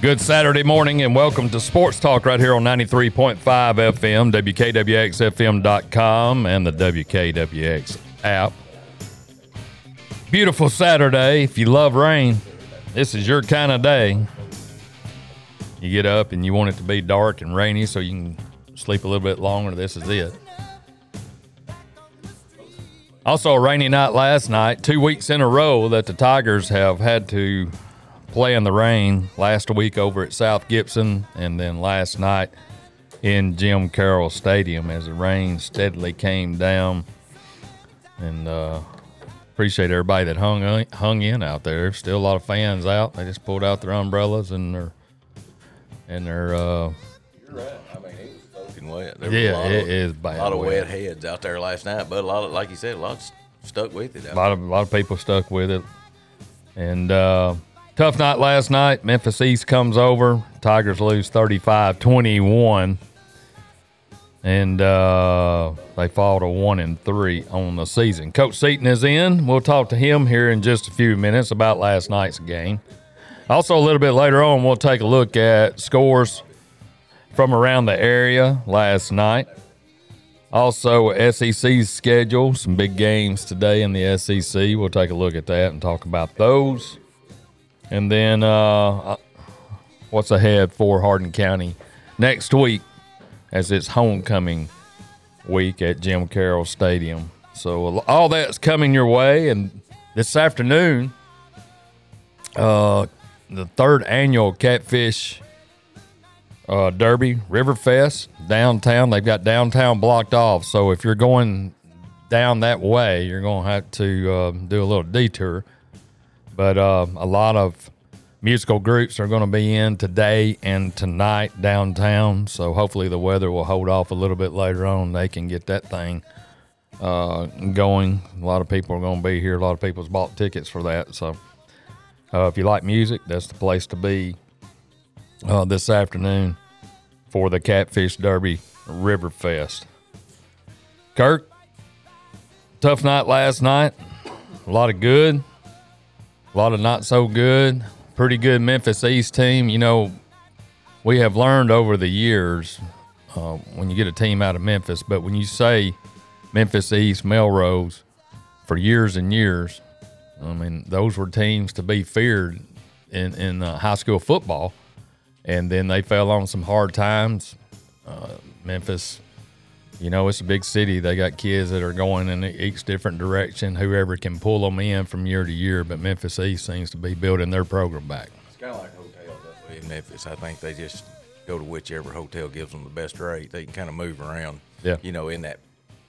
Good Saturday morning and welcome to Sports Talk right here on 93.5 FM, WKWXFM.com, and the WKWX app. Beautiful Saturday. If you love rain, this is your kind of day. You get up and you want it to be dark and rainy so you can sleep a little bit longer. This is it. Also, a rainy night last night. 2 weeks in a row that the Tigers have had to play in the rain. Last week over at South Gibson, and then last night in Jim Carroll Stadium as the rain steadily came down. And appreciate everybody that hung in out there. Still a lot of fans out. They just pulled out their umbrellas and their You're right. I mean, it was soaking wet. There was it is bad. A lot of wet heads out there last night, but a lot of, like you said, a lot stuck with it. A lot of people stuck with it. And tough night last night. Memphis East comes over. Tigers lose 35-21. And they fall to 1-3 on the season. Coach Seaton is in. We'll talk to him here in just a few minutes about last night's game. Also, a little bit later on, we'll take a look at scores from around the area last night. Also, SEC's schedule, some big games today in the SEC. We'll take a look at that and talk about those. And then what's ahead for Hardin County next week as it's homecoming week at Jim Carroll Stadium. So all that's coming your way. And this afternoon, the third annual Catfish Derby, Riverfest, downtown. They've got downtown blocked off. So if you're going down that way, you're going to have to do a little detour. But a lot of musical groups are going to be in today and tonight downtown. So hopefully the weather will hold off a little bit later on. They can get that thing going. A lot of people are going to be here. A lot of people's bought tickets for that. So if you like music, that's the place to be this afternoon for the Catfish Derby Riverfest. Kirk, tough night last night. A lot of good. A lot of not so good. Pretty good Memphis East team. You know, we have learned over the years when you get a team out of Memphis, but when you say Memphis East, Melrose, for years and years, I mean, those were teams to be feared in high school football. And then they fell on some hard times. Memphis, you know, it's a big city. They got kids that are going in each different direction, whoever can pull them in from year to year. But Memphis East seems to be building their program back. It's kind of like hotels that way in Memphis. I think they just go to whichever hotel gives them the best rate. They can kind of move around, you know, in that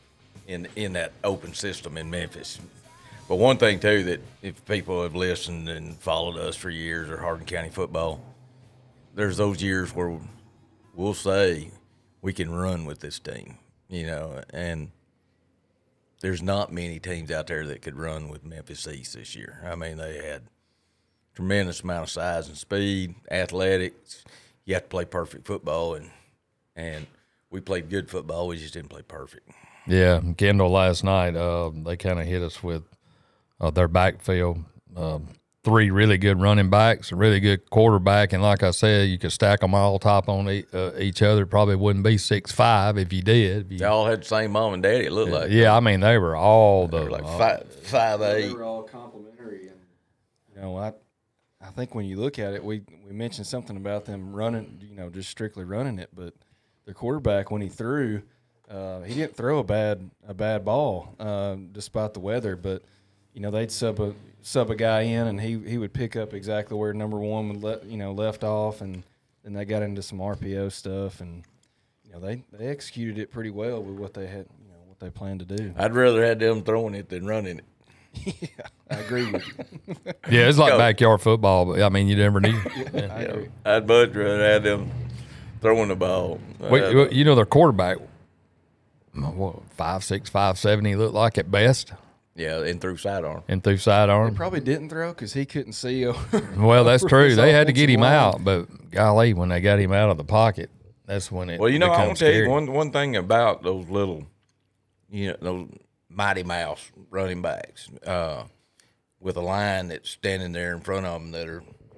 open system in Memphis. But one thing, too, that if people have listened and followed us for years or Hardin County football, there's those years where we'll say we can run with this team, you know, and there's not many teams out there that could run with Memphis East this year. I mean, they had tremendous amount of size and speed, athletics. You have to play perfect football, and we played good football. We just didn't play perfect. Yeah, Kendall last night, they kind of hit us with their backfield. Three really good running backs, a really good quarterback, and like I said, you could stack them all top on each other. Probably wouldn't be 6'5" if you did. They all had the same mom and daddy, it looked like. Yeah, I mean, they were all they were like 5'8". They were all complimentary. And, you know, I think when you look at it, we mentioned something about them running, you know, just strictly running it, but their quarterback, when he threw, he didn't throw a bad ball despite the weather, but you know, they'd sub a guy in, and he would pick up exactly where number one would left off, and then they got into some RPO stuff, and you know they executed it pretty well with what they had, you know, what they planned to do. I'd rather have them throwing it than running it. Yeah, I agree with you. Yeah, it's like backyard football, but I mean, you never need. I agree. I'd much rather have them throwing the ball. You know, their quarterback, 5'6", 5'7", he looked like at best. Yeah, and through sidearm. He probably didn't throw because he couldn't see. Well, that's true. They had to get him out, but golly, when they got him out of the pocket, that's when it. Well, you know, I want to tell scary. you one thing about those little, you know, those Mighty Mouse running backs with a line that's standing there in front of them that are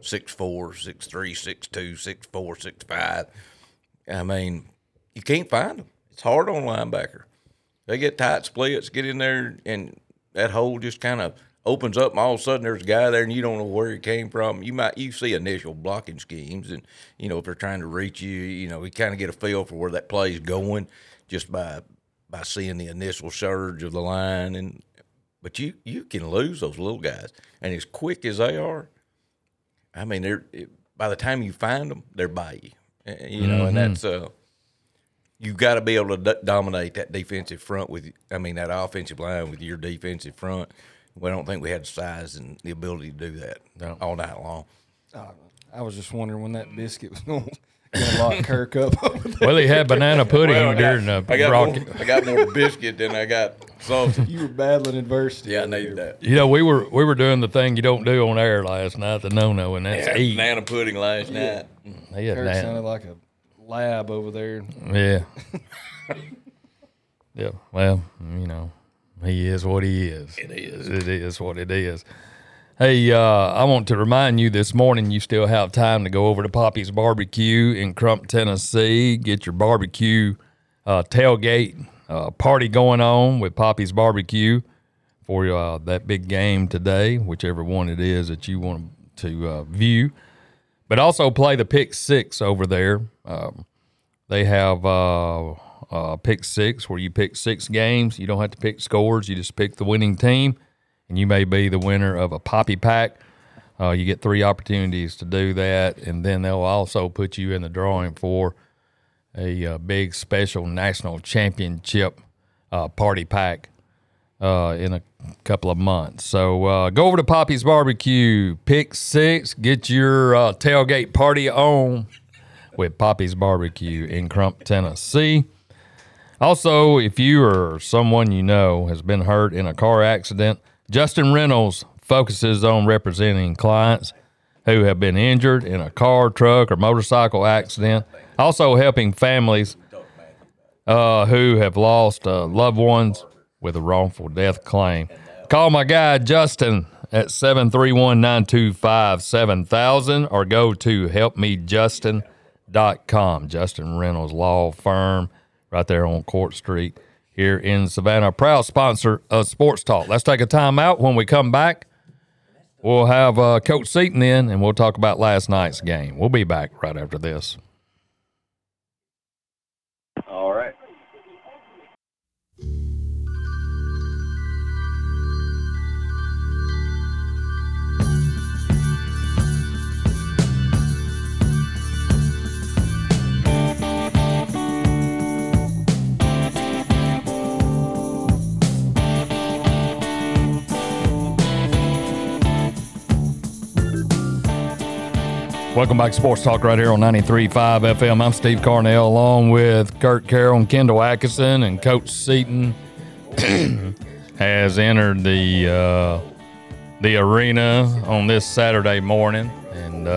6'4", 6'3", 6'2", 6'4", 6'5". I mean, you can't find them. It's hard on linebacker. They get tight splits, get in there, and that hole just kind of opens up, and all of a sudden there's a guy there, and you don't know where he came from. You see initial blocking schemes, and if they're trying to reach you, you kind of get a feel for where that play is going just by seeing the initial surge of the line. But you can lose those little guys, and as quick as they are, I mean, by the time you find them, they're by you. And that's you've got to be able to dominate that defensive front that offensive line with your defensive front. I don't think we had the size and the ability to do that all night long. I was just wondering when that biscuit was going to lock Kirk up over there. Well, he had banana pudding during the Rocky. I got more biscuit than I got sausage. You were battling adversity. Yeah, I needed that. We were doing the thing you don't do on air last night, the no-no, and that's eat. Banana pudding last night. Kirk sounded like a lab over there. Yeah. Yeah. Well, he is what he is. It is. It is what it is. Hey, I want to remind you this morning you still have time to go over to Poppy's Barbecue in Crump, Tennessee. Get your barbecue tailgate party going on with Poppy's Barbecue for that big game today, whichever one it is that you want to view. But also play the Pick Six over there. They have Pick Six where you pick 6 games. You don't have to pick scores. You just pick the winning team, and you may be the winner of a Poppy Pack. You get 3 opportunities to do that, and then they'll also put you in the drawing for a big special national championship party pack in a couple of months. So go over to Poppy's Barbecue, Pick Six, get your tailgate party on with Poppy's Barbecue in Crump, Tennessee. Also, if you or someone you know has been hurt in a car accident, Justin Reynolds focuses on representing clients who have been injured in a car, truck, or motorcycle accident, also helping families who have lost loved ones with a wrongful death claim. Call my guy Justin at 731-925-7000 or go to helpmejustin.com. Justin Reynolds Law Firm right there on Court Street here in Savannah. Proud sponsor of Sports Talk. Let's take a time out. When we come back, we'll have Coach Seaton in, and we'll talk about last night's game. We'll be back right after this. All right. Welcome back to Sports Talk right here on 93.5 FM. I'm Steve Carnell along with Kurt Carroll and Kendall Atkinson, and Coach Seaton has entered the arena on this Saturday morning. And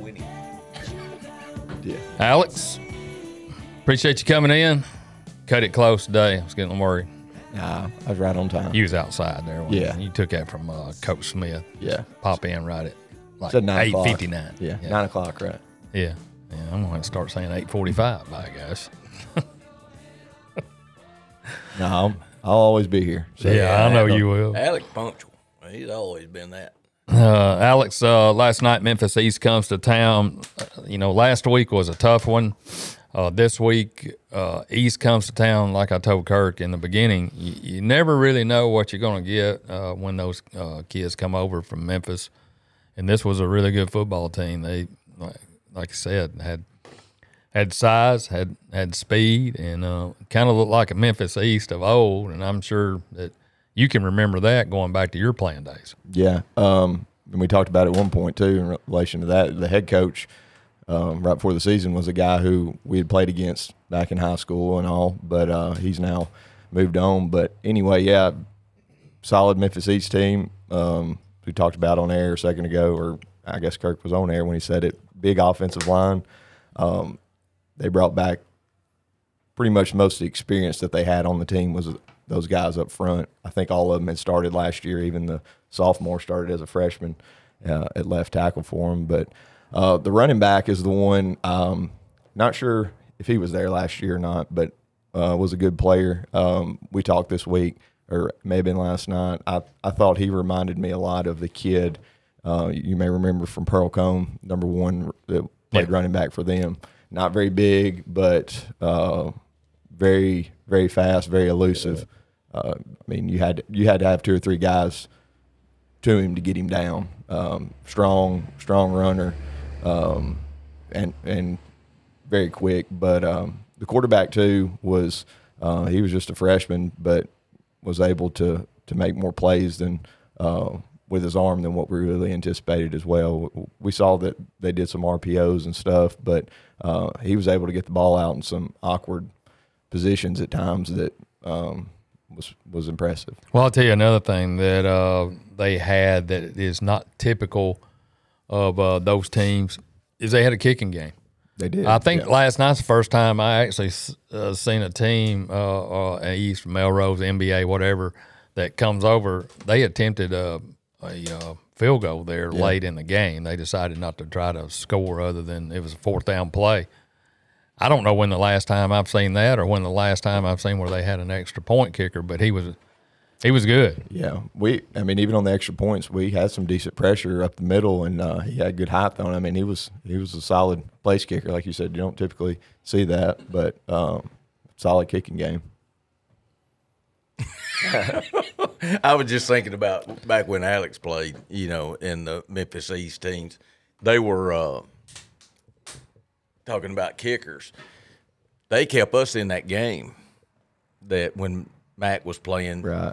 Alex, appreciate you coming in. Cut it close today. I was getting worried. Nah, I was right on time. You was outside there. Yeah. You took that from Coach Smith. Yeah. Pop in right at like Said 9 o'clock. 8:59. Yeah, 9 o'clock, right. Yeah. I'm going to start saying 8:45, by gosh. No, I'll always be here. So, yeah, I know you will. Alex punctual. He's always been that. Alex, last night Memphis East comes to town. Last week was a tough one. This week, East comes to town. Like I told Kirk in the beginning, you never really know what you're going to get when those kids come over from Memphis. And this was a really good football team. They, like I said, had size, had speed, and kind of looked like a Memphis East of old. And I'm sure that you can remember that going back to your playing days. Yeah. And we talked about it at one point, too, in relation to that. The head coach right before the season was a guy who we had played against back in high school and all, but he's now moved on. But anyway, yeah, solid Memphis East team. We talked about on air a second ago, or I guess Kirk was on air when he said it. Big offensive line. They brought back pretty much most of the experience that they had on the team was those guys up front. I think all of them had started last year. Even the sophomore started as a freshman. at left tackle for him. But the running back is the one. Not sure if he was there last year or not, but was a good player. We talked this week, or it may have been last night. I thought he reminded me a lot of the kid you may remember from Pearl-Cohn, number 1 that played running back for them. Not very big, but very, very fast, very elusive. I mean, you had to have 2 or 3 guys to him to get him down. Strong runner, and very quick. But the quarterback too was he was just a freshman, but was able to make more plays than with his arm than what we really anticipated as well. We saw that they did some RPOs and stuff, but he was able to get the ball out in some awkward positions at times that was impressive. Well, I'll tell you another thing that they had that is not typical of those teams is they had a kicking game. They did. I think last night's the first time I actually seen a team, East, Melrose, NBA, whatever, that comes over. They attempted a field goal there late in the game. They decided not to try to score other than it was a 4th down play. I don't know when the last time I've seen that or when the last time I've seen where they had an extra point kicker, but he was good. Yeah, even on the extra points, we had some decent pressure up the middle, and he had good height on. I mean, he was a solid place kicker, like you said. You don't typically see that, but solid kicking game. I was just thinking about back when Alex played, in the Memphis East teams. They were talking about kickers. They kept us in that game that when Mac was playing. Right.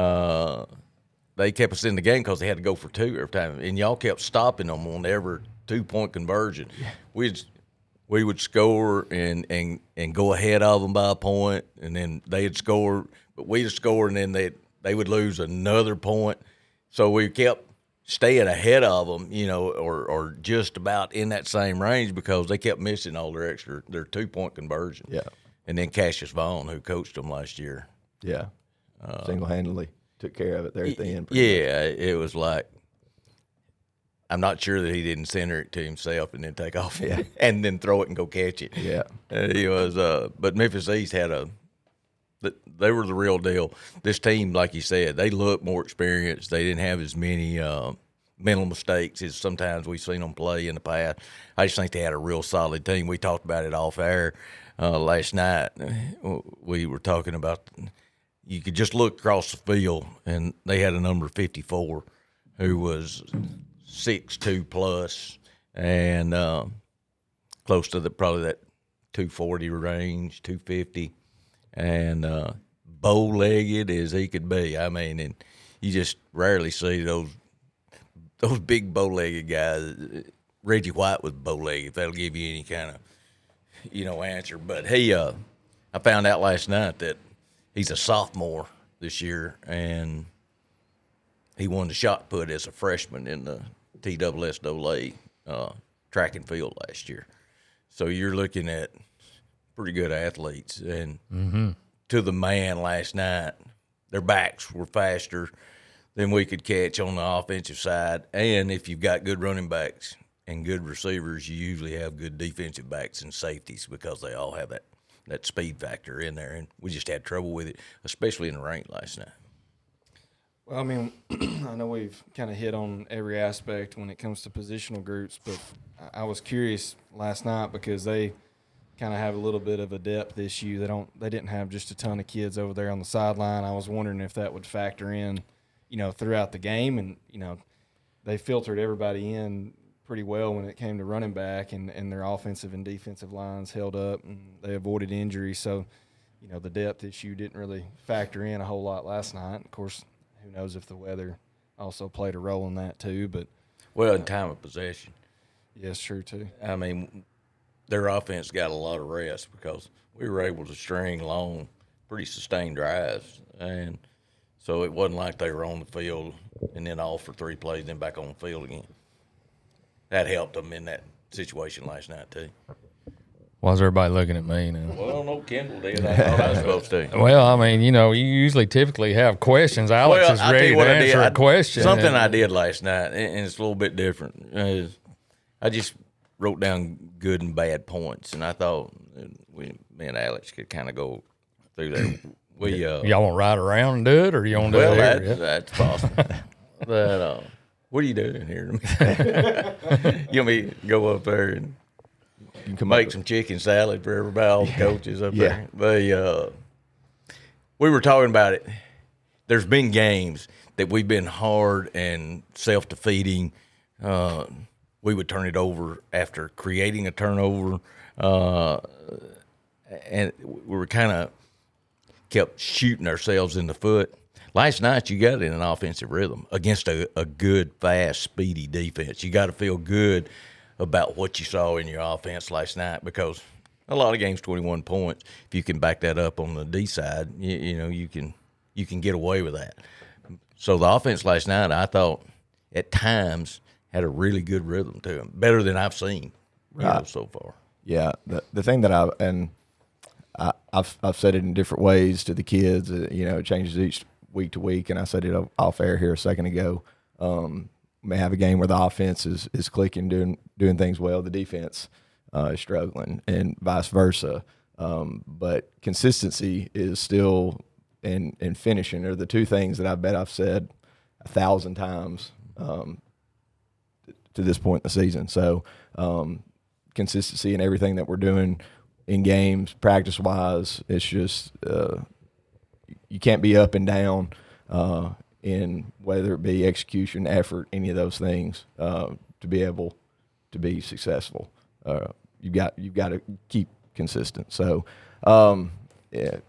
They kept us in the game because they had to go for 2 every time, and y'all kept stopping them on every 2-point conversion. Yeah. We would score and go ahead of them by a point, and then they'd score, but we'd score, and then they would lose another point. So we kept staying ahead of them, or just about in that same range because they kept missing all their 2-point conversion. Yeah. And then Cassius Vaughn, who coached them last year. Yeah. Single-handedly took care of it there at the end. Yeah, it was like, I'm not sure that he didn't center it to himself and then take off and then throw it and go catch it. Yeah. He was, but Memphis East they were the real deal. This team, like you said, they looked more experienced. They didn't have as many mental mistakes as sometimes we've seen them play in the past. I just think they had a real solid team. We talked about it off air last night. We were talking about you could just look across the field, and they had a number 54 who was 6'2 plus and close to probably that 240 range, 250, and bow-legged as he could be. I mean, and you just rarely see those big bow-legged guys. Reggie White was bow-legged, if that'll give you any kind of, answer. But I found out last night that he's a sophomore this year, and he won the shot put as a freshman in the TSSAA track and field last year. So you're looking at pretty good athletes. And to the man last night, their backs were faster than we could catch on the offensive side. And if you've got good running backs and good receivers, you usually have good defensive backs and safeties because they all have that speed factor in there. And we just had trouble with it, especially in the rain last night. Well, I mean, I know we've kind of hit on every aspect when it comes to positional groups, but I was curious last night because they kind of have a little bit of a depth issue. They didn't have just a ton of kids over there on the sideline. I was wondering if that would factor in, throughout the game. And, they filtered everybody in pretty well when it came to running back, and their offensive and defensive lines held up, and they avoided injury. So, the depth issue didn't really factor in a whole lot last night. Of course, who knows if the weather also played a role in that too. But in time of possession. Yes, true too. I mean, their offense got a lot of rest because we were able to string long, pretty sustained drives. And so it wasn't like they were on the field and then off for 3 plays, then back on the field again. That helped them in that situation last night too. Why's everybody looking at me now? Well, no, Kendall did. I thought I was supposed to. Well, I mean, you usually typically have questions. Alex is ready to answer a question. Something I did last night, and it's a little bit different. I just wrote down good and bad points, and I thought me and Alex could kind of go through that. Y'all want to ride around and do it, or you want to do it here? That's possible. But what are you doing here? You want me to go up there and make some chicken salad for everybody, all the coaches up there? But we were talking about it. There's been games that we've been hard and self-defeating. We would turn it over after creating a turnover, and we were kind of kept shooting ourselves in the foot. Last night, you got it in an offensive rhythm against a good, fast, speedy defense. You got to feel good about what you saw in your offense last night, because a lot of games, 21 points. If you can back that up on the D side, you can get away with that. So the offense last night, I thought at times had a really good rhythm to them, better than I've seen so far. Yeah, the thing that I've said it in different ways to the kids. It changes each week to week, and I said it off air here a second ago. May have a game where the offense is clicking, doing things well. The defense is struggling, and vice versa. But consistency is still and finishing are the two things that I bet I've said 1,000 times to this point in the season. So consistency in everything that we're doing in games, practice-wise, it's just you can't be up and down in whether it be execution, effort, any of those things to be able to be successful. You've got to keep consistent. So, yeah,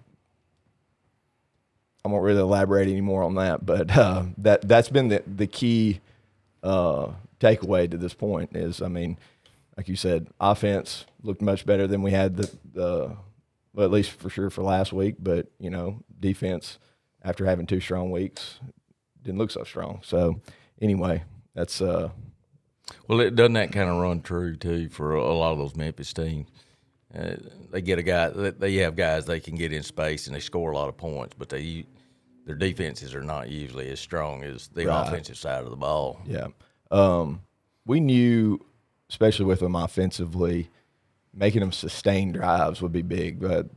I won't really elaborate anymore on that, but that's been the key takeaway to this point is, I mean, like you said, offense looked much better than we had well, at least for sure for last week. But, defense, after having 2 strong weeks, didn't look so strong. So, anyway, that's well, doesn't that kind of run true, too, for a lot of those Memphis teams? They get a guy – they have guys they can get in space and they score a lot of points, but their defenses are not usually as strong as the offensive side of the ball. Yeah. We knew – especially with them offensively, making them sustain drives would be big. But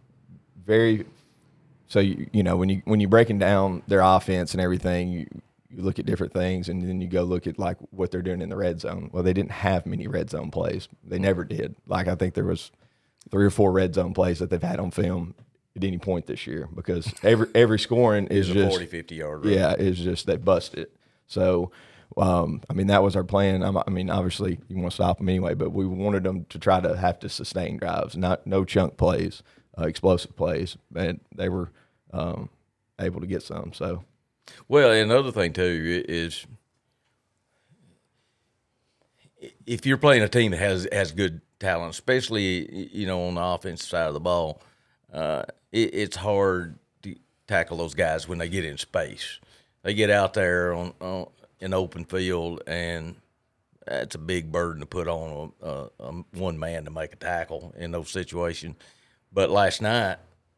when you're breaking down their offense and everything, you look at different things, and then you go look at like what they're doing in the red zone. Well, they didn't have many red zone plays. They never did. Like I think there was 3 or 4 red zone plays that they've had on film at any point this year, because every scoring is just 40-50 yard run. Yeah, it's just they bust it. So. That was our plan. Obviously, you want to stop them anyway, but we wanted them to try to have to sustain drives, no chunk plays, explosive plays, and they were able to get some. So, well, another thing too is if you're playing a team that has good talent, especially on the offensive side of the ball, it's hard to tackle those guys when they get in space. They get out there on an open field, and that's a big burden to put on one man to make a tackle in those situations. But last night,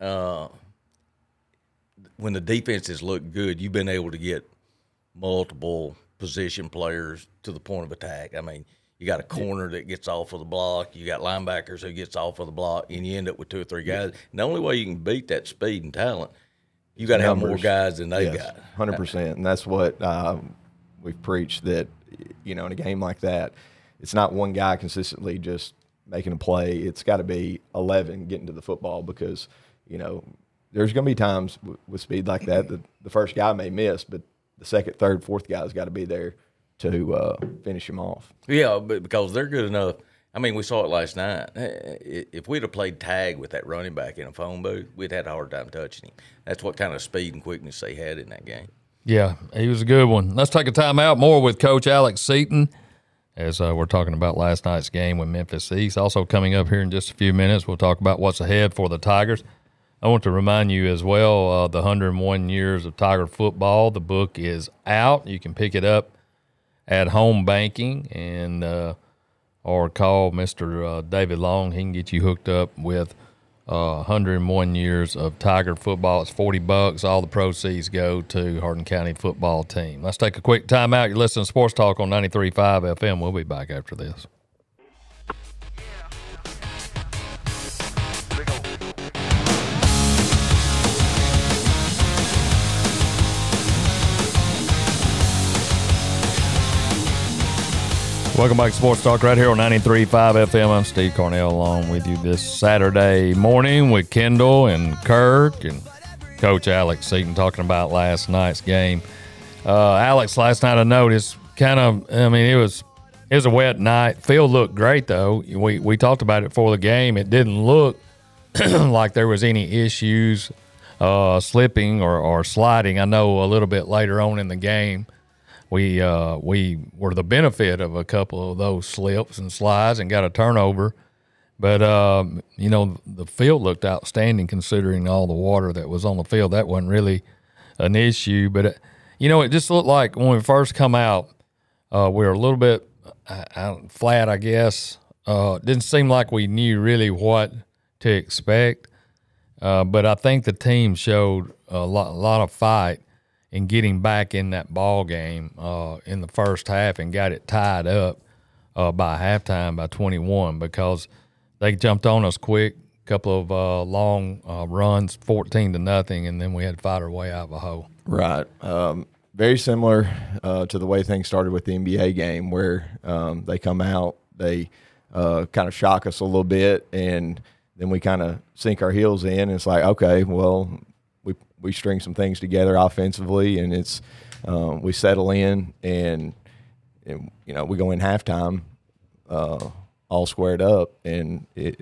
when the defenses look good, you've been able to get multiple position players to the point of attack. I mean, you got a corner that gets off of the block, you got linebackers who gets off of the block, and you end up with 2 or 3 guys. And the only way you can beat that speed and talent, you got to have more guys than they've got. 100%, and that's what we've preached, that in a game like that, it's not one guy consistently just making a play. It's got to be 11 getting to the football, because there's going to be times with speed like that the first guy may miss, but the second, third, fourth guy's got to be there to finish him off. Yeah, but because they're good enough. I mean, we saw it last night. If we'd have played tag with that running back in a phone booth, we'd had a hard time touching him. That's what kind of speed and quickness they had in that game. Yeah, he was a good one. Let's take a time out. More with Coach Alex Seaton as we're talking about last night's game with Memphis East. Also coming up here in just a few minutes, we'll talk about what's ahead for the Tigers. I want to remind you as well, the 101 Years of Tiger Football. The book is out. You can pick it up at Home Banking, and or call Mr. David Long. He can get you hooked up with 101 years of Tiger football. It's $40. All the proceeds go to Hardin County football team. Let's take a quick time out. You're listening to Sports Talk on 93.5 FM. We'll be back after this. Welcome back to Sports Talk right here on 93.5 FM. I'm Steve Carnell along with you this Saturday morning with Kendall and Kirk and Coach Alex Seaton talking about last night's game. Alex, last night I noticed it was a wet night. Field looked great, though. We talked about it before the game. It didn't look like there was any issues slipping or sliding. I know a little bit later on in the game, we were the benefit of a couple of those slips and slides and got a turnover. But, the field looked outstanding considering all the water that was on the field. That wasn't really an issue. But, it just looked like when we first come out, we were a little bit flat, I guess. Didn't seem like we knew really what to expect. But I think the team showed a lot of fight in getting back in that ball game in the first half and got it tied up by halftime by 21 because they jumped on us quick, a couple of long runs, 14-0, and then we had to fight our way out of a hole. Right. Very similar to the way things started with the NBA game where they come out, they kind of shock us a little bit, and then we kind of sink our heels in. And it's like, okay, well, we string some things together offensively, and it's we settle in, and we go in halftime all squared up, and it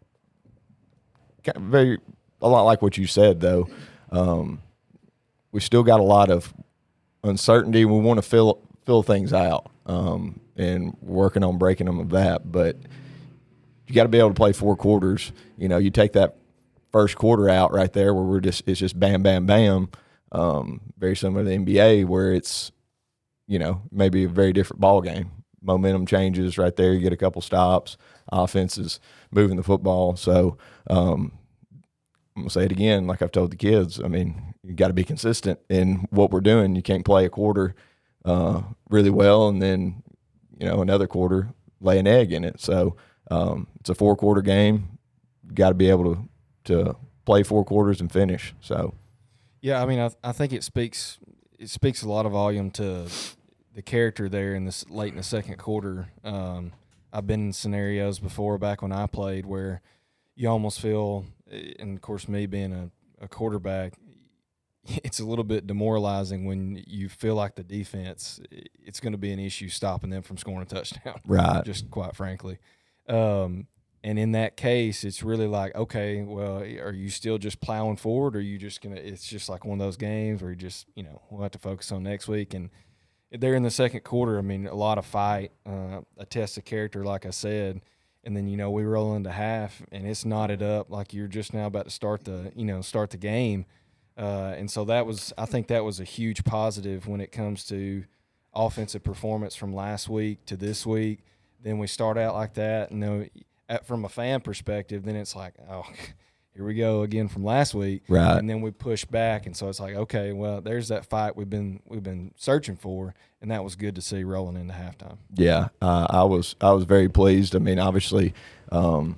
a lot like what you said though. We still got a lot of uncertainty. We want to fill things out, and working on breaking them of that. But you got to be able to play 4 quarters. You take that first quarter out right there where it's just bam, bam, bam. Very similar to the NBA where it's, maybe a very different ball game. Momentum changes right there. You get a couple stops. Offense is moving the football. So I'm going to say it again, like I've told the kids. I mean, you got to be consistent in what we're doing. You can't play a quarter really well and then, another quarter lay an egg in it. So it's a 4-quarter game. You got to be able to play 4 quarters and finish. So, yeah, I mean, I think it speaks a lot of volume to the character there in this late in the second quarter. I've been in scenarios before back when I played where you almost feel, and of course me being a quarterback, it's a little bit demoralizing when you feel like the defense, it's going to be an issue stopping them from scoring a touchdown. Right. Just quite frankly. And in that case, it's really like, okay, well, are you still just plowing forward, or are you just going to – it's just like one of those games where you just, we'll have to focus on next week. And there in the second quarter, I mean, a lot of fight, a test of character, like I said. And then, we roll into half, and it's knotted up like you're just now about to start the game. And so I think that was a huge positive when it comes to offensive performance from last week to this week. Then we start out like that, and from a fan perspective, then it's like, oh, here we go again from last week, right? And then we push back, and so it's like, okay, well, there's that fight we've been searching for, and that was good to see rolling into halftime. Yeah, I was very pleased. I mean, obviously, I'm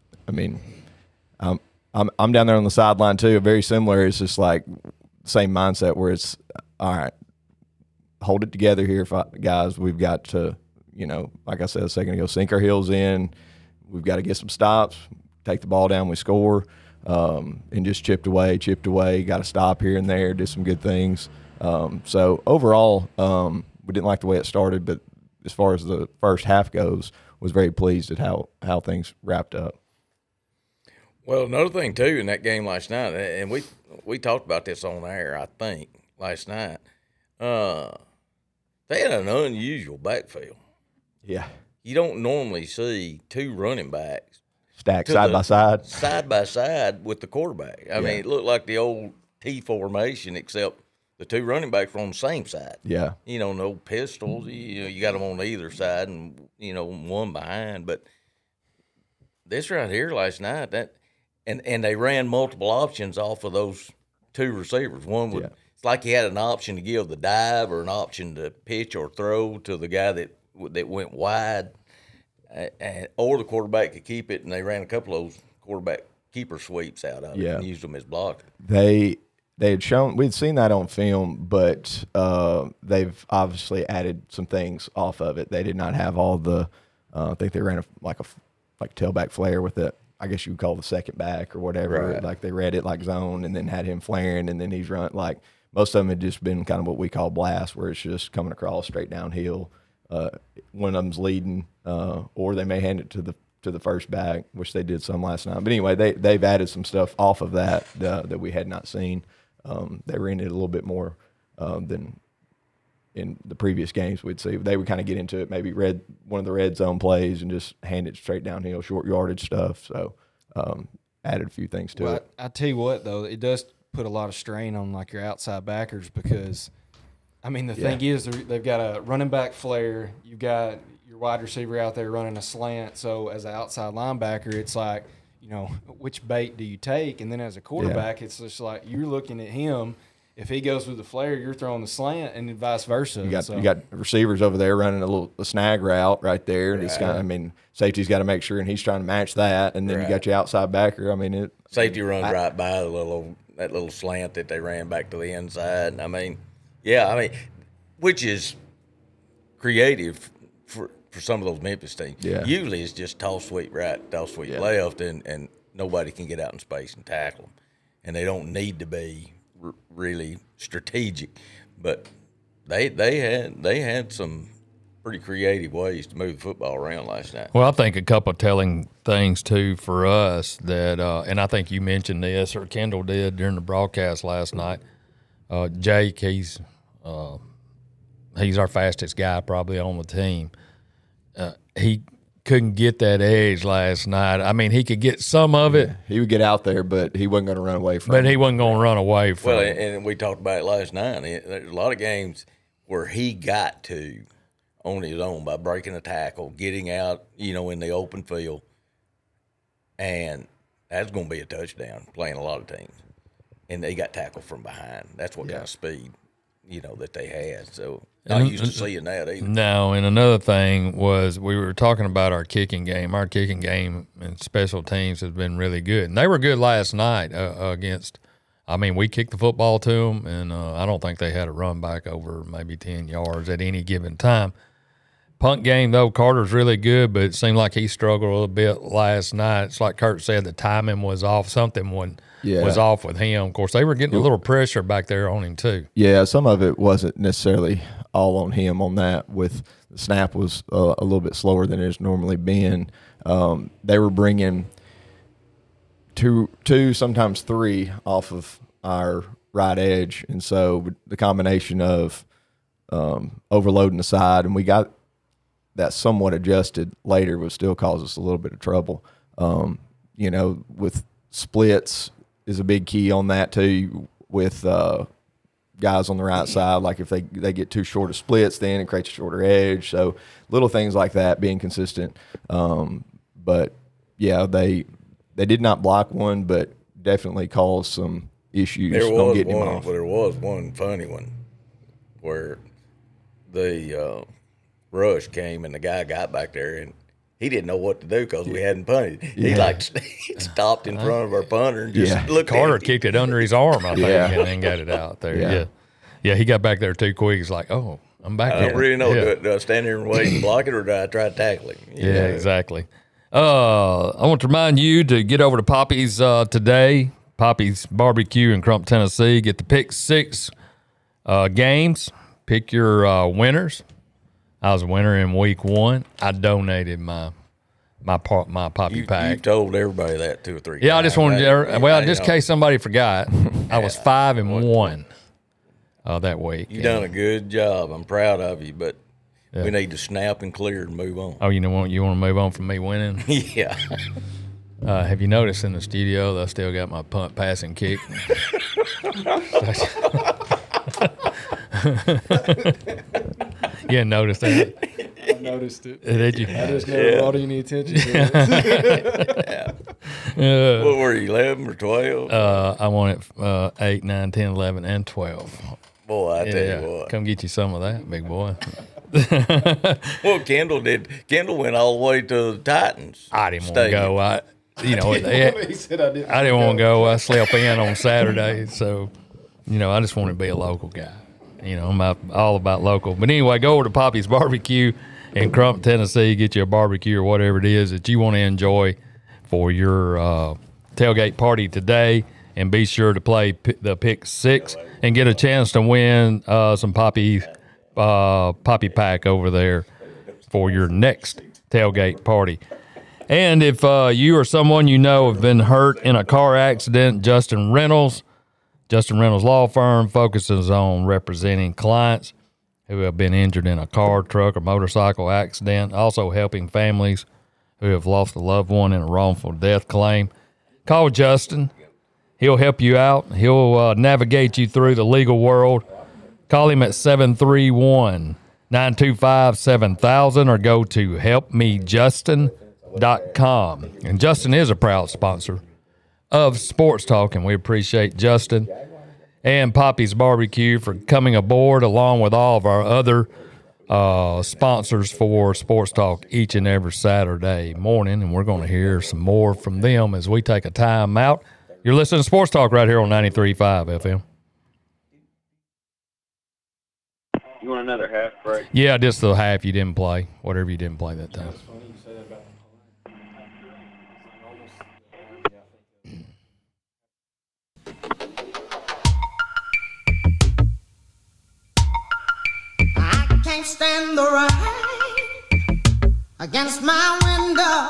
down there on the sideline too. Very similar. It's just like same mindset where it's all right. Hold it together here, guys. We've got to, like I said a second ago, sink our heels in. We've got to get some stops, take the ball down, we score, and just chipped away, got to stop here and there, did some good things. So overall, we didn't like the way it started, but as far as the first half goes, was very pleased at how things wrapped up. Well, another thing, too, in that game last night, and we talked about this on air, I think, last night, they had an unusual backfield. Yeah. You don't normally see 2 running backs stacked side by side with the quarterback. I mean, it looked like the old T formation, except the two running backs were on the same side. Yeah. No pistols. You got them on either side, and one behind. But this right here last night, and they ran multiple options off of those two receivers. One would it's like he had an option to give the dive or an option to pitch or throw to the guy that went wide, or the quarterback could keep it. And they ran a couple of those quarterback keeper sweeps out of it and used them as blockers. They had shown, we'd seen that on film, but they've obviously added some things off of it. They did not have all the I think they ran a tailback flare with it. I guess you would call the second back or whatever. Right. Like they read it like zone and then had him flaring, and then he's run like most of them had just been kind of what we call blast, where it's just coming across straight downhill. One of them's leading, or they may hand it to the first back, which they did some last night. But anyway, they've added some stuff off of that that we had not seen. They ran it a little bit more than in the previous games we'd see. They would kind of get into it, maybe one of the red zone plays and just hand it straight downhill, short yardage stuff. So added a few things to it. I tell you what, though, it does put a lot of strain on like your outside backers because, I mean, the thing is they've got a running back flare. You've got your wide receiver out there running a slant. So as an outside linebacker, it's like, which bait do you take? And then as a quarterback, it's just like you're looking at him. If he goes with the flare, you're throwing the slant, and vice versa. You got receivers over there running a snag route right there, and it's safety's got to make sure, and he's trying to match that, and then you got your outside backer. I mean, safety runs right by that little slant that they ran back to the inside. I mean, which is creative for some of those Memphis teams. Yeah. Usually it's just toss sweep right, toss sweep left, and nobody can get out in space and tackle them, and they don't need to be really strategic, but they had some pretty creative ways to move the football around last night. Well, I think a couple of telling things too for us that, and I think you mentioned this, or Kendall did during the broadcast last night. Jake, he's our fastest guy probably on the team. He couldn't get that edge last night. I mean, he could get some of it. He would get out there, but he wasn't going to run away from it. But he wasn't going to run away from it. Well, and we talked about it last night. There's a lot of games where he got to on his own by breaking a tackle, getting out, in the open field, and that's going to be a touchdown playing a lot of teams. And they got tackled from behind. That's what kind of speed, that they had. So not used to seeing that either. No, and another thing was we were talking about our kicking game. Our kicking game and special teams has been really good. And they were good last night against – we kicked the football to them, and I don't think they had a run back over maybe 10 yards at any given time. Punt game, though, Carter's really good, but it seemed like he struggled a little bit last night. It's like Kurt said, the timing was off. Something was off with him. Of course, they were getting a little pressure back there on him too. Yeah, some of it wasn't necessarily all on him on that. With the snap was a little bit slower than it's normally been. They were bringing two, sometimes three off of our right edge, and so the combination of overloading the side, and we got that somewhat adjusted later, would still cause us a little bit of trouble. With splits is a big key on that too, with guys on the right side. Like if they get too short of splits, then it creates a shorter edge. So little things like that, being consistent. But yeah, they did not block one, but definitely caused some issues on getting him off. There was one funny one where the rush came and the guy got back there and he didn't know what to do because we hadn't punted. He stopped in front of our punter and just looked at Carter kicked it under his arm, I think, and then got it out there. Yeah, he got back there too quick. He's like, oh, I'm back here. I don't really know. Do I stand here and wait and block it, or do I try to tackle him? Yeah, exactly. I want to remind you to get over to Poppy's today. Poppy's Barbecue in Crump, Tennessee. Get the Pick 6 games. Pick your winners. I was a winner in week 1. I donated my Poppy pack. You told everybody that 2 or 3 times. Yeah, I just wanted to, just in case somebody forgot, I was 5-1 that week. You done a good job. I'm proud of you, but we need to snap and clear and move on. Oh, you want to move on from me winning? Yeah. Have you noticed in the studio that I still got my punt, pass, and kick? You didn't notice that? I noticed it. Did you? I just never brought any attention to it. What were you, 11 or 12? I wanted 8, 9, 10, 11, and 12. Boy, I tell you what. Come get you some of that, big boy. Well, Kendall did. Kendall went all the way to the Titans. I didn't want to go. I He said I didn't. didn't want to go. I slept in on Saturday, so I just wanted to be a local guy. I'm all about local. But anyway, go over to Poppy's Barbecue in Crump, Tennessee. Get you a barbecue or whatever it is that you want to enjoy for your tailgate party today, and be sure to play the Pick 6 and get a chance to win some Poppy Pack over there for your next tailgate party. And if you or someone you know have been hurt in a car accident, Justin Reynolds Law Firm focuses on representing clients who have been injured in a car, truck, or motorcycle accident, also helping families who have lost a loved one in a wrongful death claim. Call Justin. He'll help you out. He'll navigate you through the legal world. Call him at 731-925-7000 or go to helpmejustin.com. And Justin is a proud sponsor of Sports Talk, and we appreciate Justin and Poppy's Barbecue for coming aboard, along with all of our other sponsors for Sports Talk each and every Saturday morning. And we're going to hear some more from them as we take a time out. You're listening to Sports Talk right here on 93.5 FM. You want another half break? Yeah, just the half you didn't play, whatever you didn't play that time. I can't stand the rain against my window,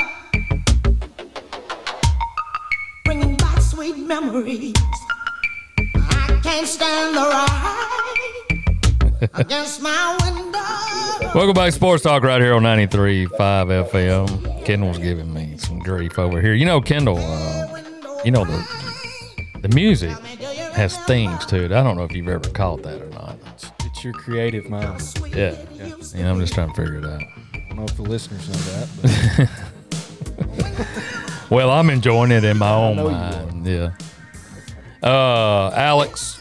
bringing back sweet memories. I can't stand the rain against my window. Welcome back to Sports Talk right here on 93.5 FM. Kendall's giving me some grief over here. Kendall, the music has themes to it. I don't know if you've ever caught that or not. It's your creative mind. Yeah. I'm just trying to figure it out. I don't know if the listeners know that. But Well, I'm enjoying it in my own mind. Yeah. Alex,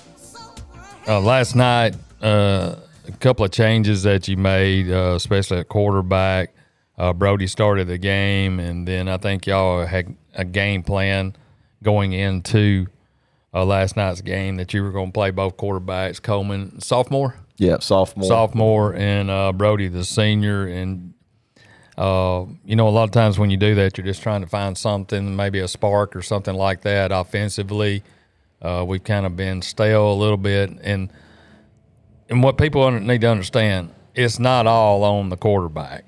last night, a couple of changes that you made, especially at quarterback. Brody started the game, and then I think y'all had a game plan going into last night's game that you were going to play both quarterbacks, Coleman, sophomore? Yeah, sophomore. Sophomore, and Brody, the senior. And, a lot of times when you do that, you're just trying to find something, maybe a spark or something like that offensively. We've kind of been stale a little bit. And what people need to understand, it's not all on the quarterback.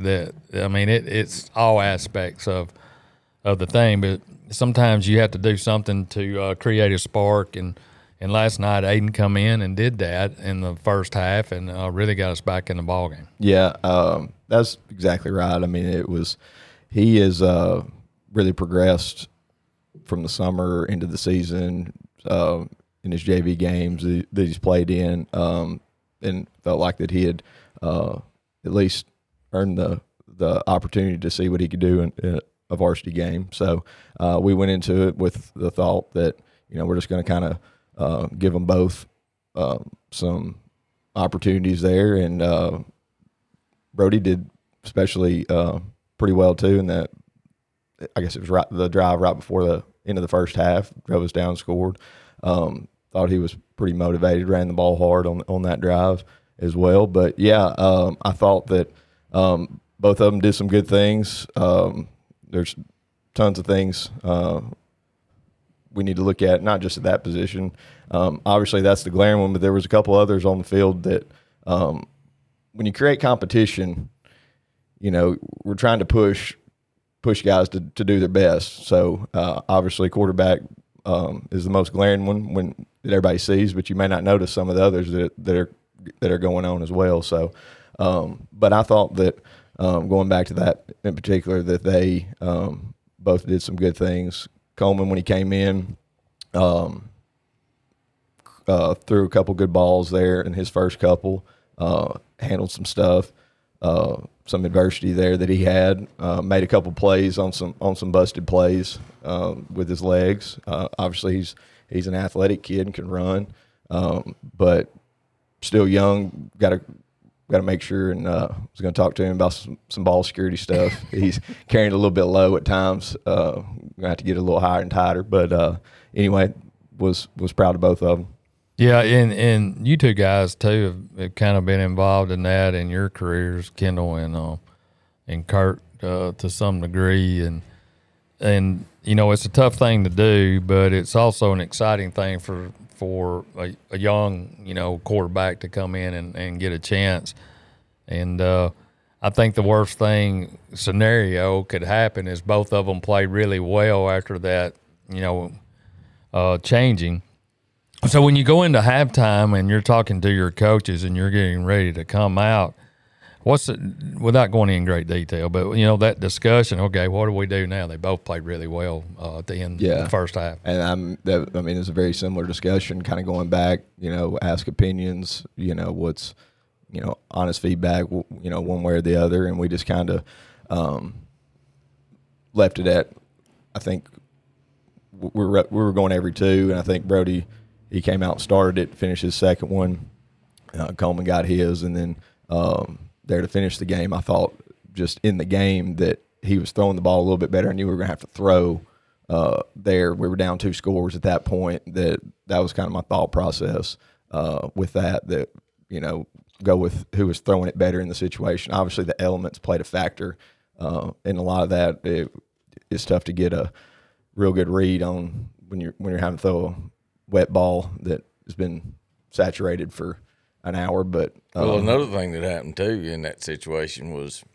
It's all aspects of the thing, but sometimes you have to do something to create a spark. And last night, Aiden come in and did that in the first half and really got us back in the ballgame. Yeah, that's exactly right. He has really progressed from the summer into the season in his JV games that he's played in, and felt like that he had at least earned the opportunity to see what he could do in a varsity game. So we went into it with the thought that we're just going to kind of give them both some opportunities there, and Brody did especially pretty well too. In that, I guess it was the drive right before the end of the first half, drove us down, scored. Thought he was pretty motivated, ran the ball hard on that drive as well. But yeah, I thought that both of them did some good things. There's tons of things we need to look at, not just at that position. Obviously, that's the glaring one, but there was a couple others on the field that when you create competition, we're trying to push guys to do their best. So obviously, quarterback is the most glaring one that everybody sees, but you may not notice some of the others that are going on as well. So, but I thought that going back to that in particular, that they both did some good things. Coleman, when he came in, threw a couple good balls there in his first couple, handled some stuff, some adversity there that he had, made a couple plays on some busted plays with his legs. Obviously, he's an athletic kid and can run, but still young. Got to make sure. And I was going to talk to him about some ball security stuff. He's carrying it a little bit low at times. Going to have to get a little higher and tighter. But anyway, was proud of both of them. Yeah, and you two guys too have kind of been involved in that in your careers, Kendall and Kurt, to some degree, and you know it's a tough thing to do, but it's also an exciting thing for a young quarterback to come in and get a chance. And I think the worst thing scenario could happen is both of them play really well after that, changing. So when you go into halftime and you're talking to your coaches and you're getting ready to come out, without going in great detail, but that discussion, okay, what do we do now? They both played really well at the end of the first half. And it's a very similar discussion, kind of going back, ask opinions, what's, honest feedback, one way or the other. And we just kind of left it at, I think we were going every two, and I think Brody, he came out and started it, finished his second one. Coleman got his, and then there to finish the game, I thought just in the game that he was throwing the ball a little bit better. I knew we were going to have to throw there. We were down 2 scores at that point. That was kind of my thought process with that go with who was throwing it better in the situation. Obviously, the elements played a factor in a lot of that. It's tough to get a real good read on when you're having to throw a wet ball that has been saturated for an hour. But well, another thing that happened too in that situation was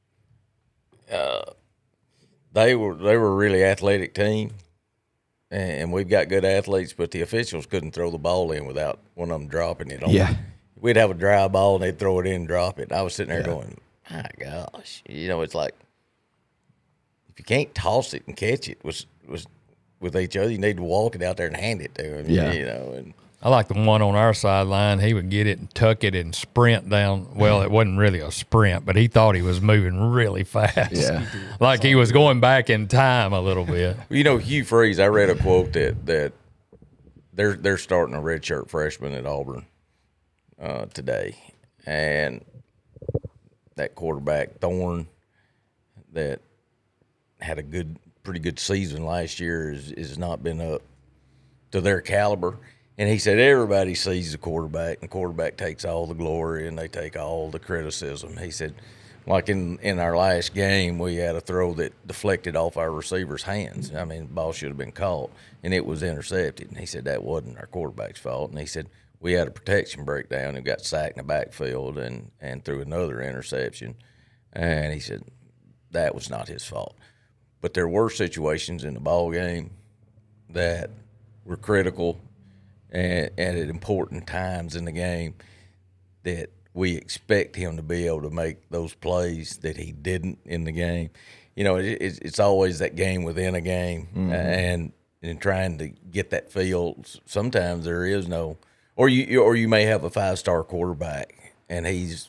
they were a really athletic team, and we've got good athletes, but the officials couldn't throw the ball in without one of them dropping it. We'd have a dry ball and they'd throw it in and drop it. I was sitting there going, my gosh, it's like if you can't toss it and catch it with each other, you need to walk it out there and hand it to them. And I like the one on our sideline. He would get it and tuck it and sprint down. Well, it wasn't really a sprint, but he thought he was moving really fast. Yeah. Like he was going back in time a little bit. Hugh Freeze, I read a quote that they're starting a redshirt freshman at Auburn today. And that quarterback, Thorne, that had a pretty good season last year, has not been up to their caliber. And he said everybody sees the quarterback, and the quarterback takes all the glory and they take all the criticism. He said, like in our last game, we had a throw that deflected off our receiver's hands. I mean, the ball should have been caught, and it was intercepted. And he said that wasn't our quarterback's fault. And he said we had a protection breakdown and got sacked in the backfield and threw another interception. And he said that was not his fault. But there were situations in the ball game that were critical and at important times in the game that we expect him to be able to make those plays that he didn't in the game. It's always that game within a game, and trying to get that feel. Sometimes there is no, or you may have a 5-star quarterback and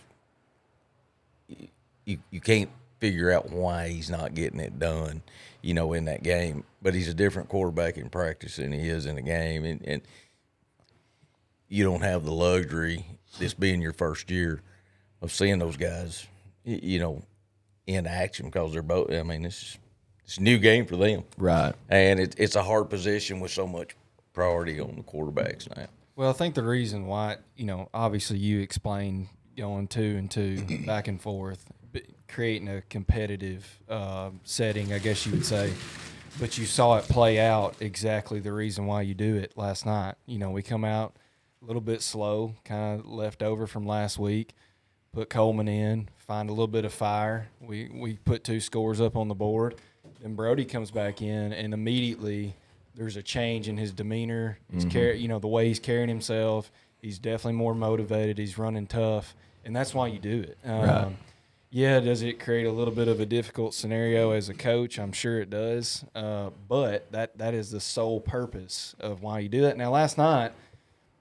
you can't figure out why he's not getting it done, in that game. But he's a different quarterback in practice than he is in the game, and you don't have the luxury, this being your first year, of seeing those guys, in action, because they're both. I mean, it's a new game for them, right? And it's a hard position with so much priority on the quarterbacks now. Well, I think the reason why, obviously you explained going 2 and 2 back and forth, creating a competitive setting, I guess you would say. But you saw it play out exactly the reason why you do it last night. We come out a little bit slow, kind of left over from last week, put Coleman in, find a little bit of fire. We put 2 scores up on the board. Then Brody comes back in, and immediately there's a change in his demeanor. His the way he's carrying himself. He's definitely more motivated. He's running tough, and that's why you do it. Right. Yeah, does it create a little bit of a difficult scenario as a coach? I'm sure it does. But that is the sole purpose of why you do that. Now, last night,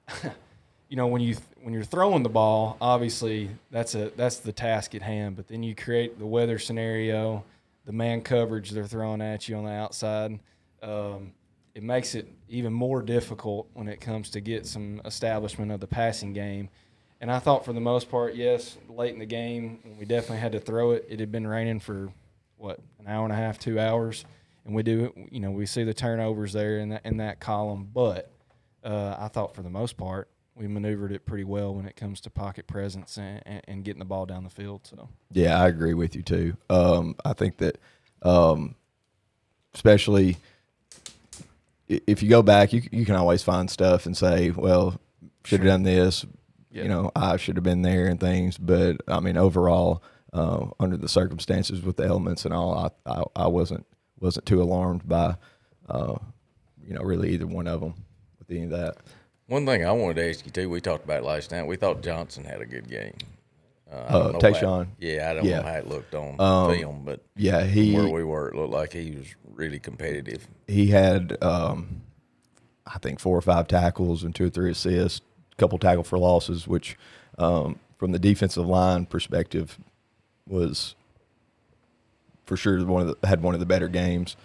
you know, when you're throwing the ball, obviously that's the task at hand. But then you create the weather scenario, the man coverage they're throwing at you on the outside. It makes it even more difficult when it comes to get some establishment of the passing game. And I thought for the most part, yes, late in the game when we definitely had to throw it, it had been raining for an hour and a half, 2 hours, and we see the turnovers there in that column. But I thought for the most part we maneuvered it pretty well when it comes to pocket presence and getting the ball down the field. So yeah, I agree with you too. I think that especially if you go back, you can always find stuff and say, well, should have done this. Yeah. You know, I should have been there and things. But I mean, overall, under the circumstances with the elements and all, I wasn't too alarmed by, really either one of them with any of that. One thing I wanted to ask you too, we talked about it last night. We thought Johnson had a good game. Tayshawn. I don't know how it looked on film, but where we were, it looked like he was really competitive. He had, I think, 4 or 5 tackles and 2 or 3 assists, a couple tackle for losses, which from the defensive line perspective was for sure had one of the better games.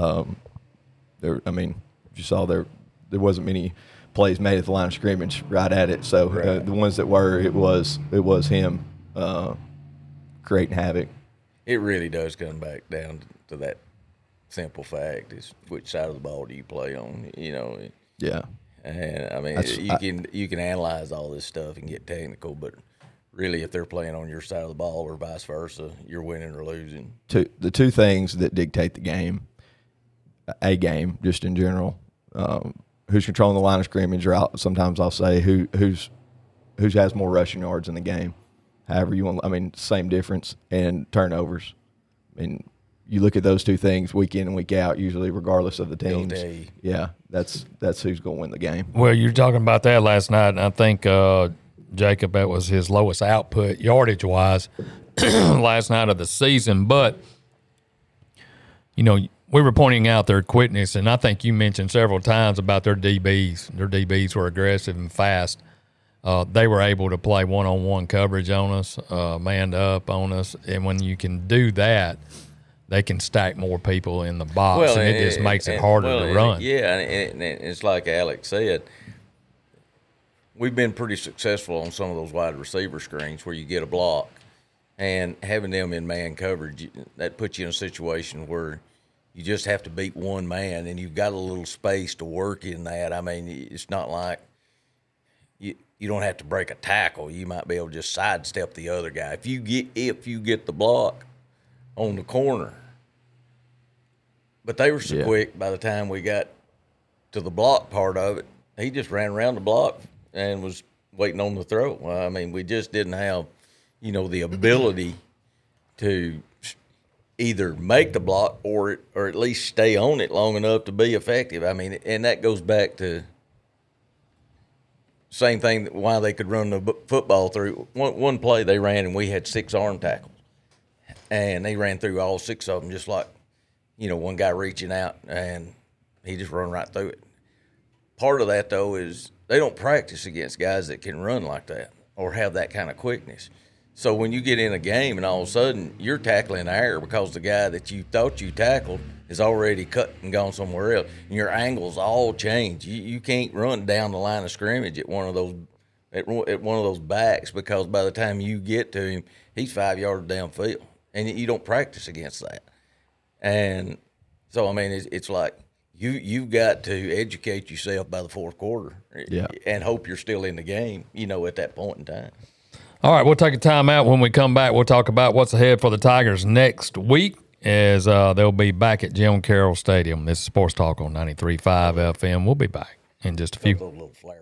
You saw there wasn't many plays made at the line of scrimmage right at it. So the ones that were, it was him creating havoc. It really does come back down to that simple fact: is which side of the ball do you play on? You know. Yeah. And I mean, you can analyze all this stuff and get technical, but really, if they're playing on your side of the ball or vice versa, you're winning or losing. The two things that dictate the game, just in general. Who's controlling the line of scrimmage, or sometimes I'll say who has more rushing yards in the game. However you want. I mean, same difference. And turnovers. I mean, you look at those two things week in and week out, usually regardless of the teams. Yeah, that's who's going to win the game. Well, you were talking about that last night, and I think Jacob, that was his lowest output yardage-wise last night of the season. But, we were pointing out their quickness, and I think you mentioned several times about their DBs. Their DBs were aggressive and fast. They were able to play one-on-one coverage on us, manned up on us, and when you can do that, they can stack more people in the box, and it just makes it harder to run. Yeah, and it's like Alex said, we've been pretty successful on some of those wide receiver screens where you get a block, and having them in man coverage, that puts you in a situation where you just have to beat one man, and you've got a little space to work in that. I mean, it's not like you don't have to break a tackle. You might be able to just sidestep the other guy. If you get the block on the corner. But they were so quick by the time we got to the block part of it. He just ran around the block and was waiting on the throw. I mean, we just didn't have, the ability to either make the block or at least stay on it long enough to be effective. I mean, and that goes back to same thing why they could run the football through. One play they ran and we had 6 arm tackles. And they ran through all 6 of them just like, one guy reaching out and he just run right through it. Part of that, though, is they don't practice against guys that can run like that or have that kind of quickness. So when you get in a game and all of a sudden you're tackling air because the guy that you thought you tackled is already cut and gone somewhere else, and your angles all change. You can't run down the line of scrimmage at one of those backs because by the time you get to him, he's 5 yards downfield. And you don't practice against that. And so, I mean, it's like you've got to educate yourself by the fourth quarter and hope you're still in the game, at that point in time. All right, we'll take a time out. When we come back, we'll talk about what's ahead for the Tigers next week as they'll be back at Jim Carroll Stadium. This is Sports Talk on 93.5 FM. We'll be back in just a few. Little flare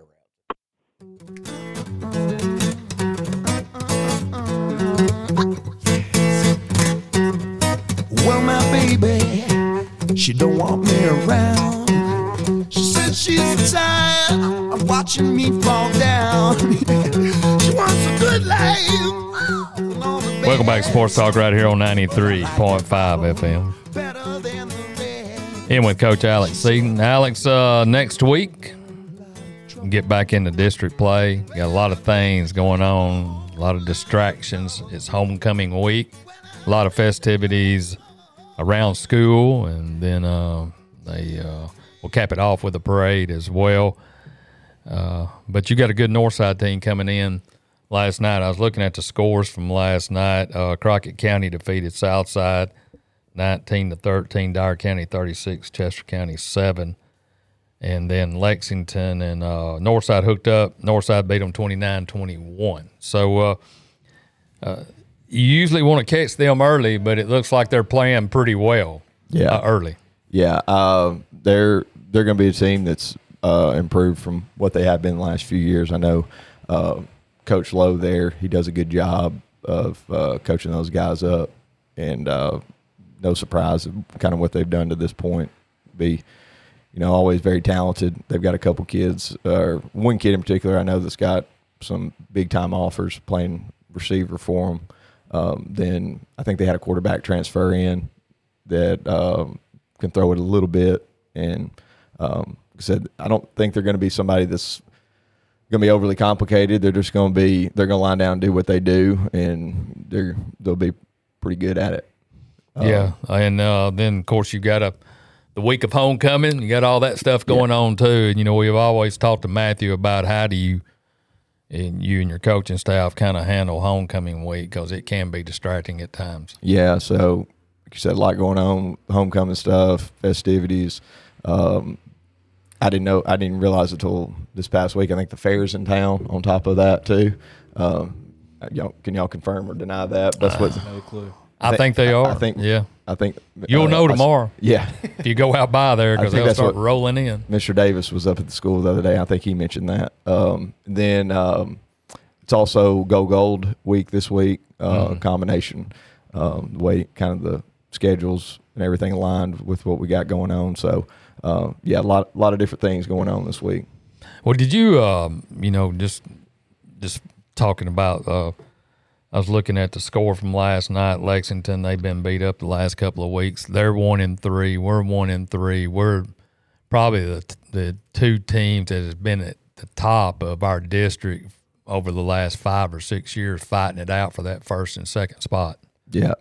Well, my baby, she don't want me around. She said she's tired of watching me fall down. She wants a good life. Welcome back to Sports Talk right here on 93.5 FM. In with Coach Alex Seaton. Alex, next week, get back into district play. Got a lot of things going on, a lot of distractions. It's homecoming week, a lot of festivities around school, and then they will cap it off with a parade as well. But you got a good Northside team coming in last night. I was looking at the scores from last night. Crockett County defeated Southside 19-13, Dyer County 36, Chester County 7. And then Lexington and Northside hooked up. Northside beat them 29-21. So you usually want to catch them early, but it looks like they're playing pretty well early. Yeah, they're going to be a team that's improved from what they have been the last few years. I know Coach Lowe there, he does a good job of coaching those guys up, and no surprise of kind of what they've done to this point. Always very talented. They've got a couple kids, or one kid in particular I know that's got some big-time offers playing receiver for them. Then I think they had a quarterback transfer in that can throw it a little bit. And like I said, I don't think they're going to be somebody that's going to be overly complicated. They're going to line down and do what they do, and they'll be pretty good at it. And then, of course, you got the week of homecoming. You got all that stuff going on too. And, we've always talked to Matthew about how do you and your coaching staff kind of handle homecoming week, because it can be distracting at times. Yeah, so like you said, a lot going on, homecoming stuff, festivities. I didn't realize until this past week, I think the fair's in town on top of that too. Can y'all confirm or deny that? That's what. No clue. I think they are. I think you'll know tomorrow. If you go out by there, because they'll start rolling in. Mr. Davis was up at the school the other day. I think he mentioned that. Then it's also Go Gold week this week. Combination, the way kind of the schedules and everything aligned with what we got going on. So a lot of different things going on this week. Well, did you just talking about? I was looking at the score from last night. Lexington, they've been beat up the last couple of weeks. They're 1-3. We're 1-3. We're probably the two teams that has been at the top of our district over the last 5 or 6 years, fighting it out for that first and second spot. Yeah,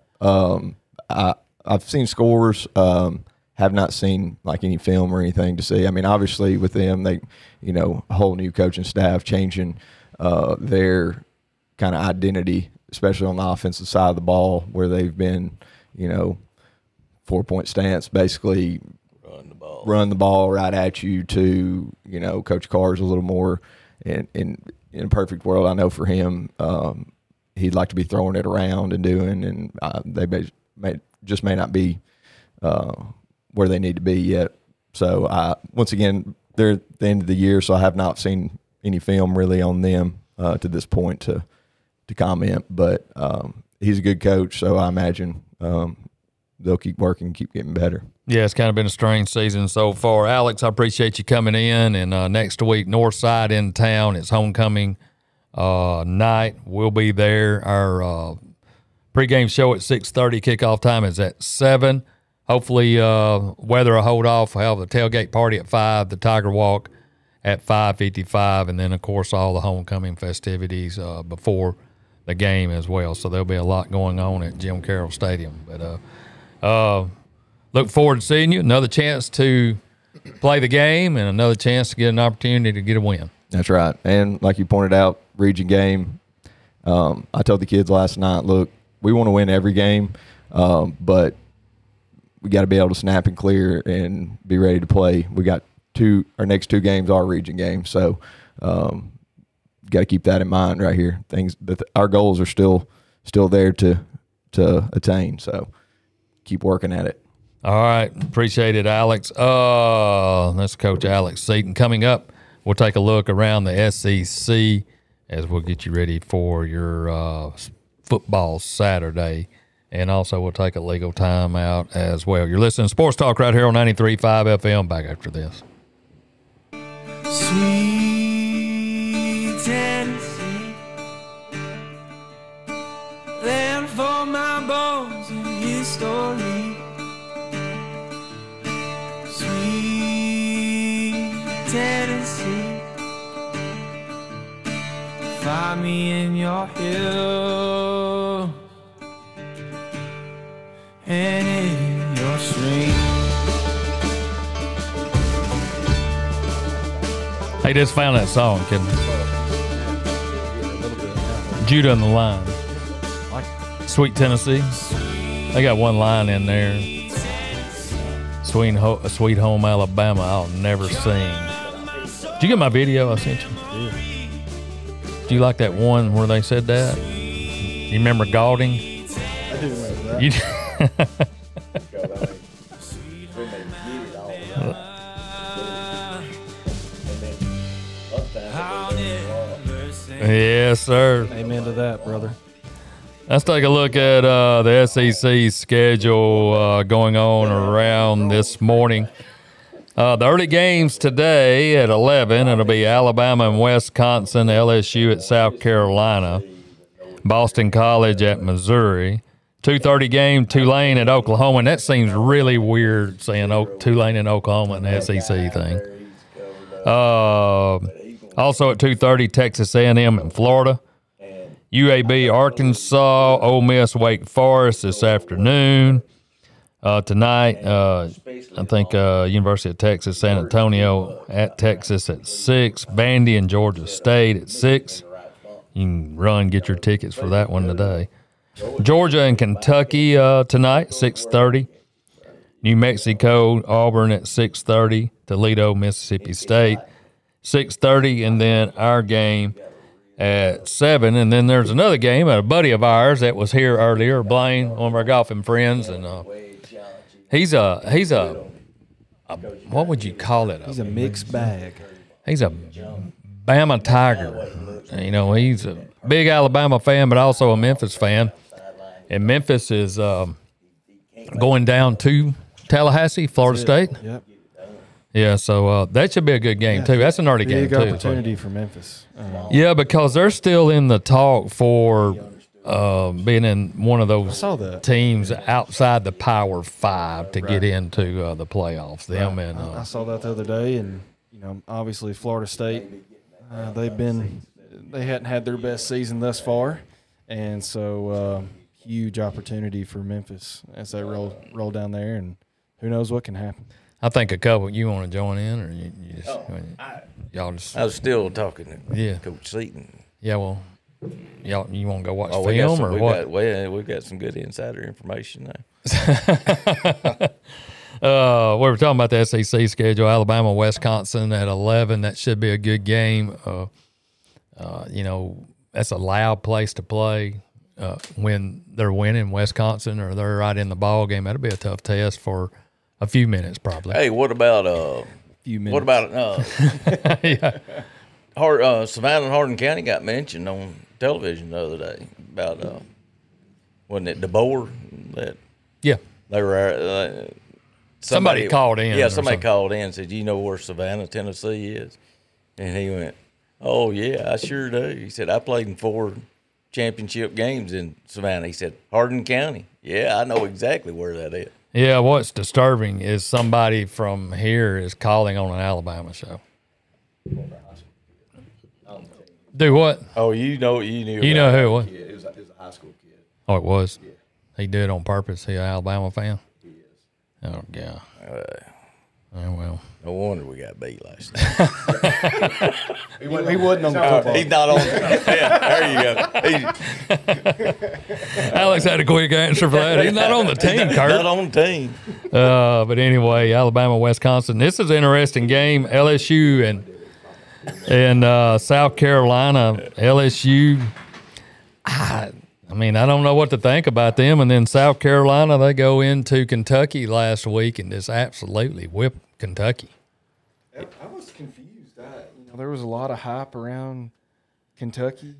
I've seen scores. Have not seen like any film or anything to see. I mean, obviously with them, they a whole new coaching staff changing their kind of identity, especially on the offensive side of the ball, where they've been, 4-point stance, basically run the ball right at you to, Coach Carr's a little more in a perfect world. I know for him, he'd like to be throwing it around and doing, and they may not be where they need to be yet. So once again, they're at the end of the year, so I have not seen any film really on them to this point to comment, but he's a good coach, so I imagine they'll keep working, keep getting better. Yeah, it's kind of been a strange season so far. Alex, I appreciate you coming in, and next week, Northside in town. It's homecoming night. We'll be there. Our pregame show at 6:30. Kickoff time is at 7. Hopefully, weather will hold off. We'll have the tailgate party at 5, the Tiger Walk at 5:55, and then, of course, all the homecoming festivities before the game as well. So there'll be a lot going on at Jim Carroll Stadium. But look forward to seeing you. Another chance to play the game and another chance to get an opportunity to get a win. That's right. And like you pointed out, region game, I told the kids last night, look, we want to win every game, but we got to be able to snap and clear and be ready to play. We got our next 2 games are region games. So, got to keep that in mind right here. Our goals are still there to attain. So keep working at it. All right. Appreciate it, Alex. That's Coach Alex Seaton. Coming up, we'll take a look around the SEC as we'll get you ready for your football Saturday. And also we'll take a legal timeout as well. You're listening to Sports Talk right here on 93.5 FM. Back after this. Sweet Tennessee, land for my bones and history. Sweet Tennessee, got me in your hill and in your stream. They just found that song, Kid. Judah and the Line. Sweet Tennessee. They got one line in there. Sweet Home Alabama, I'll never sing. Did you get my video I sent you? Yeah. Do you like that one where they said that? You remember Galding? I do remember that. You Yes, sir. Amen to that, brother. Let's take a look at the SEC schedule going on around this morning. The early games today at 11, it'll be Alabama and Wisconsin, LSU at South Carolina, Boston College at Missouri. 2:30 game, Tulane at Oklahoma, and that seems really weird saying Tulane and Oklahoma in the SEC thing. Also at 2:30, Texas A&M in Florida. UAB, Arkansas, Ole Miss, Wake Forest this afternoon. Tonight, I think University of Texas, San Antonio at Texas at 6. Vandy and Georgia State at 6. You can run, get your tickets for that one today. Georgia and Kentucky tonight, 6:30. New Mexico, Auburn at 6:30. Toledo, Mississippi State, 6:30. And then our game at 7. And then there's another game at a buddy of ours that was here earlier, Blaine, one of our golfing friends. And he's a what would you call it? He's a mixed bag. He's a Bama Tiger. You know, he's a big Alabama fan, but also a Memphis fan. And Memphis is going down to Tallahassee, Florida State. Yep. Yeah, so that should be a good game, too. That's an early game, too. Big opportunity for Memphis. Yeah, because they're still in the talk for being in one of those teams outside the Power 5 to get into the playoffs. Them and I saw that the other day, and obviously Florida State, they hadn't had their best season thus far, and so huge opportunity for Memphis as they roll down there, and who knows what can happen. I think a couple. You want to join in, or you just y'all just? I was still talking to Coach Seaton. Yeah, well, you want to go watch film or what? We've got some good insider information now. We were talking about the SEC schedule. Alabama, Wisconsin at 11. That should be a good game. That's a loud place to play when they're winning Wisconsin or they're right in the ball game. That'll be a tough test for a few minutes, probably. Hey, what about few minutes? What about Savannah and Hardin County got mentioned on television the other day about wasn't it DeBoer that? Yeah, they were. Somebody called in. Yeah, somebody called in and said, "You know where Savannah, Tennessee is?" And he went, "Oh yeah, I sure do." He said, "I played in 4 championship games in Savannah." He said, "Hardin County." Yeah, I know exactly where that is. Yeah, what's disturbing is somebody from here is calling on an Alabama show. Do what? Oh, you know who it was. Yeah, it was a high school kid. Oh, it was? Yeah. He did it on purpose. He an Alabama fan? He is. Oh, yeah. Oh, well. No wonder we got beat last night. He wasn't on the football. He's not on. Yeah, there you go. Alex had a quick answer for that. He's not on the team, Kurt. Not on the team. But anyway, Alabama, Wisconsin. This is an interesting game. LSU and South Carolina. LSU, I don't know what to think about them. And then South Carolina, they go into Kentucky last week and just absolutely whip Kentucky. I was confused. There was a lot of hype around Kentucky,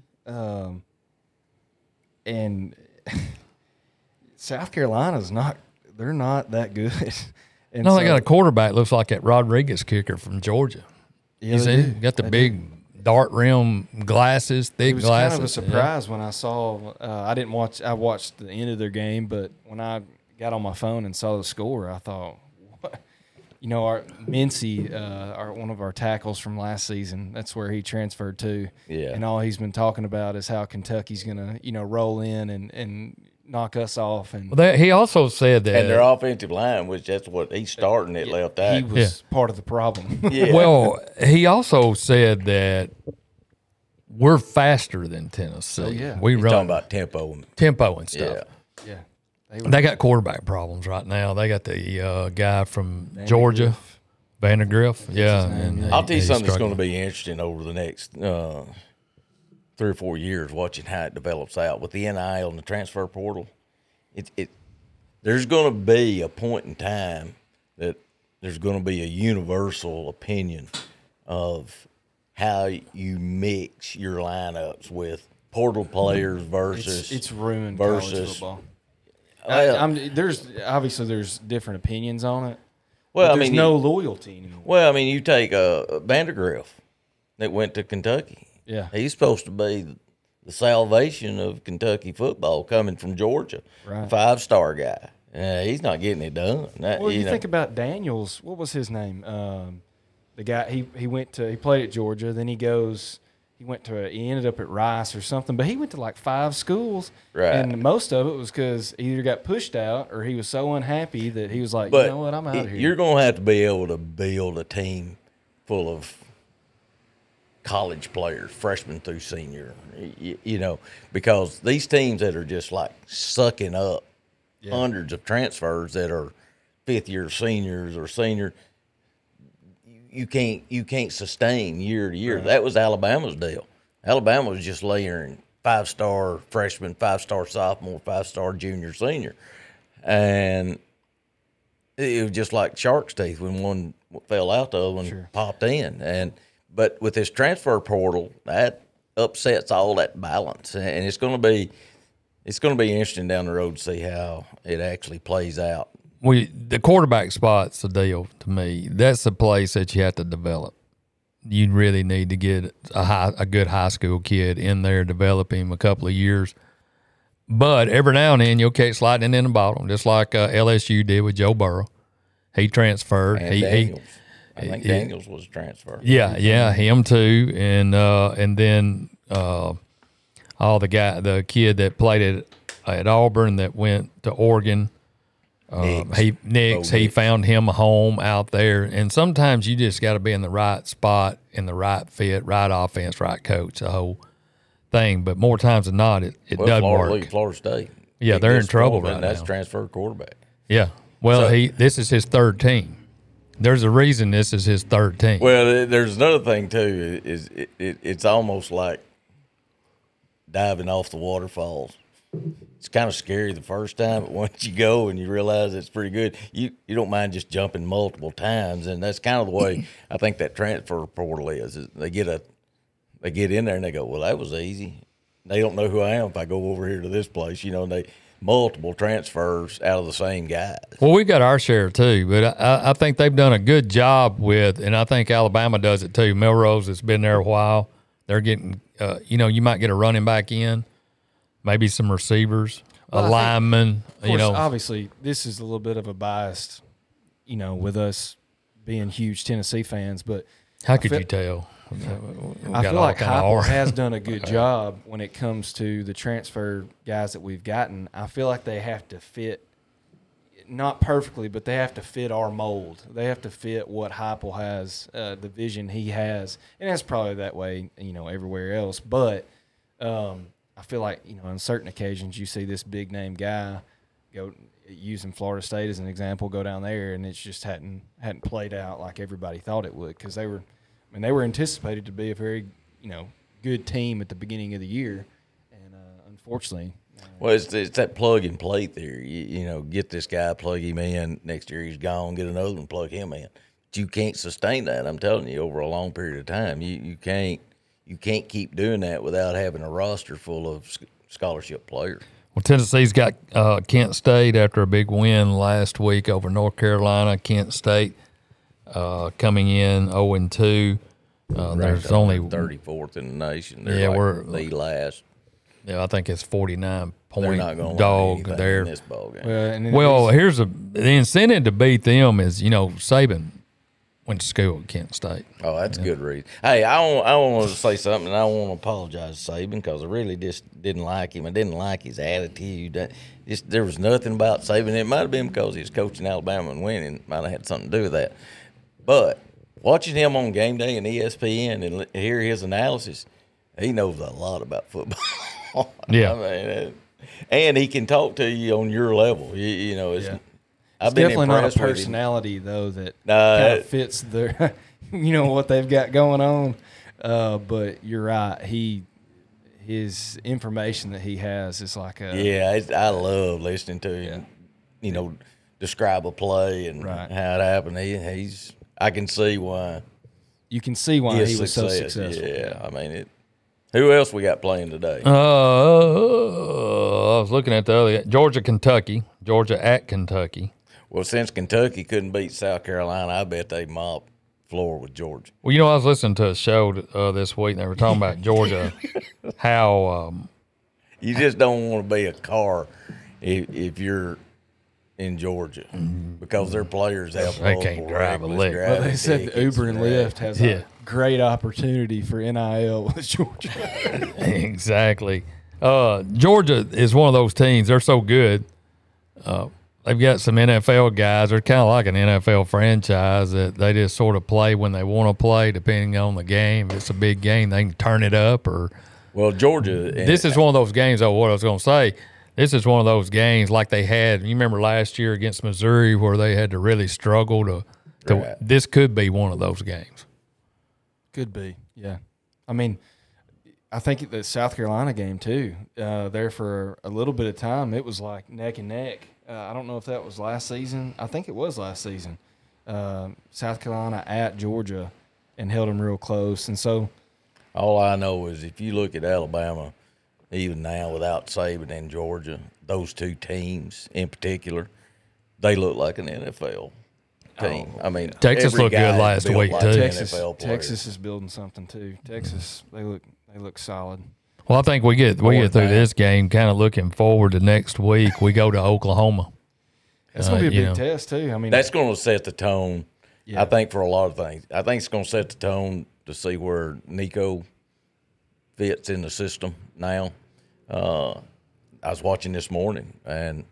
and South Carolina's not. They're not that good. And they got a quarterback looks like that Rodriguez kicker from Georgia. Yeah, you see, got the big dart rim glasses, thick glasses. It was kind of a surprise when I saw. I didn't watch. I watched the end of their game, but when I got on my phone and saw the score, I thought, our Mincy, one of our tackles from last season, that's where he transferred to. Yeah. And all he's been talking about is how Kentucky's going to, roll in and knock us off. And he also said that. And their offensive line, which that's what he's starting at left he tackle. was part of the problem. Yeah. Well, he also said that we're faster than Tennessee. Oh, yeah. We He's run talking about tempo. and stuff. Yeah. Yeah. They got quarterback problems right now. They got the guy from Georgia, Vandergriff. Yeah, and I'll tell you something that's going to be interesting over the next 3 or 4 years, watching how it develops out with the NIL and the transfer portal. There's going to be a point in time that there's going to be a universal opinion of how you mix your lineups with portal players versus it's ruined college football. Well, there's different opinions on it. Well, but there's no loyalty anymore. Well, I mean, you take Vandergriff that went to Kentucky. Yeah, he's supposed to be the salvation of Kentucky football, coming from Georgia, right? 5-star guy. He's not getting it done. Well, you think about Daniels. What was his name? The guy he played at Georgia. Then he ended up at Rice or something. But he went to like 5 schools, right? And most of it was because he either got pushed out or he was so unhappy that he was like, but you know what, I'm out of here. You're going to have to be able to build a team full of college players, freshman through senior, because these teams that are just like sucking up hundreds of transfers that are 5th-year seniors or senior, you can't sustain year to year. Right. That was Alabama's deal. Alabama was just layering 5-star freshman, 5-star sophomore, 5-star junior, senior, and it was just like shark's teeth when one fell out, the other one popped in. But with this transfer portal, that upsets all that balance, and it's going to be interesting down the road to see how it actually plays out. The quarterback spot's the deal to me. That's the place that you have to develop. You really need to get a good high school kid in there, develop him a couple of years. But every now and then you'll catch lightning in the bottom, just like LSU did with Joe Burrow. He transferred. And I think Daniels was transferred. Yeah, him too. And then the kid that played at Auburn that went to Oregon. He found him a home out there. And sometimes you just got to be in the right spot, in the right fit, right offense, right coach, the whole thing. But more times than not, it doesn't work. Florida State. Yeah, they're in trouble right now. That's transfer quarterback. Yeah. Well, this is his 3rd team. There's a reason this is his 3rd team. Well, there's another thing too. Is it's almost like diving off the waterfalls. It's kind of scary the first time, but once you go and you realize it's pretty good, you don't mind just jumping multiple times, and that's kind of the way I think that transfer portal is they get in there and they go, well, that was easy. They don't know who I am if I go over here to this place, and they multiple transfers out of the same guys. Well, we got our share too, but I think they've done a good job with, and I think Alabama does it too. Melrose has been there a while. They're getting, you might get a running back in, maybe some receivers, a lineman. Of course, obviously, this is a little bit of a biased, with us being huge Tennessee fans, but how could you tell? I feel like Heupel has done a good job when it comes to the transfer guys that we've gotten. I feel like they have to fit, not perfectly, but they have to fit our mold. They have to fit what Heupel has, the vision he has, and that's probably that way, everywhere else. But I feel like, on certain occasions you see this big name guy go, using Florida State as an example, go down there, and it just hadn't played out like everybody thought it would, because they were anticipated to be a very, good team at the beginning of the year, and unfortunately. Well, it's that plug and play theory. Get this guy, plug him in. Next year he's gone. Get another one, plug him in. But you can't sustain that. I'm telling you, over a long period of time, you can't keep doing that without having a roster full of scholarship players. Well, Tennessee's got Kent State after a big win last week over North Carolina. Kent State coming in 0-2. There's only 34th in the nation. They're we're the last. Yeah, I think it's 49 They're not going to dog win there. in this ball game. Well, Here's the incentive to beat them is, Saban went to school at Kent State. Oh, that's a good reason. Hey, I want to say something, and I want to apologize to Saban because I really just didn't like him. I didn't like his attitude. There was nothing about Saban. It might have been because he was coaching Alabama and winning. Might have had something to do with that. But watching him on game day and ESPN and hear his analysis, he knows a lot about football. Yeah. I mean, and he can talk to you on your level. I've been definitely not a impressed with him. personality though that kind of fits their, what they've got going on. But you're right. His information that he has is like I love listening to him. Describe a play and how it happened. I can see why. You can see why he was so successful. Yeah, I mean, who else we got playing today? I was looking at the other Georgia at Kentucky. Well, since Kentucky couldn't beat South Carolina, I bet they mop floor with Georgia. Well, I was listening to a show this week, and they were talking about Georgia, how you just don't want to be a car if you're in Georgia because their players have they can't drive a lick. Well, they said the Uber and Lyft has a great opportunity for NIL with Georgia. Exactly. Georgia is one of those teams. They're so good. They've got some NFL guys. They're kind of like an NFL franchise that they just sort of play when they want to play, depending on the game. If it's a big game, they can turn it up. Georgia. This is one of those games, though, what I was going to say. This is one of those games like they had. You remember last year against Missouri where they had to really struggle to Right. This could be one of those games. Could be, yeah. I mean, I think the South Carolina game, too, there for a little bit of time, it was like neck and neck. I don't know if that was last season. I think it was last season. South Carolina at Georgia and held them real close. And so all I know is if you look at Alabama, even now without Saban and Georgia, those two teams in particular, they look like an NFL team. I mean, Texas looked good last week, too. Texas is building something, too. Texas, they look solid. Well, I think we get through this game kind of looking forward to next week. We go to Oklahoma. That's going to be a big test, too. I mean, that's going to set the tone, I think, for a lot of things. I think it's going to set the tone to see where Nico fits in the system now. I was watching this morning, and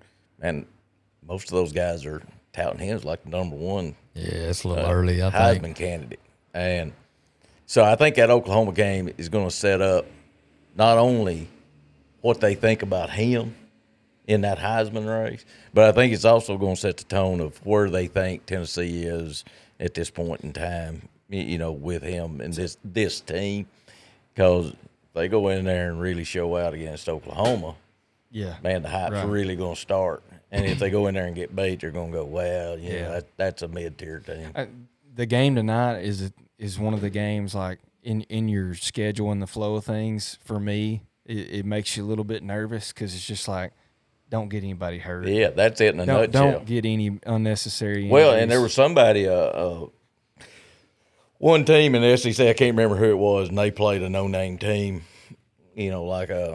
most of those guys are touting him as like the number one. Yeah, it's a little early, I think. Heisman candidate. And so I think that Oklahoma game is going to set up not only what they think about him in that Heisman race, but I think it's also going to set the tone of where they think Tennessee is at this point in time, with him and this team. Because they go in there and really show out against Oklahoma, man, the hype's really going to start. And if they go in there and get beat, they're going to go, well, that's a mid-tier team. The game tonight is one of the games, like, in your schedule and the flow of things. For me, it makes you a little bit nervous because it's just like, don't get anybody hurt. Yeah, that's it in a nutshell. Don't get any unnecessary injuries. Well, and there was somebody, one team in the SEC, I can't remember who it was, and they played a no-name team, like a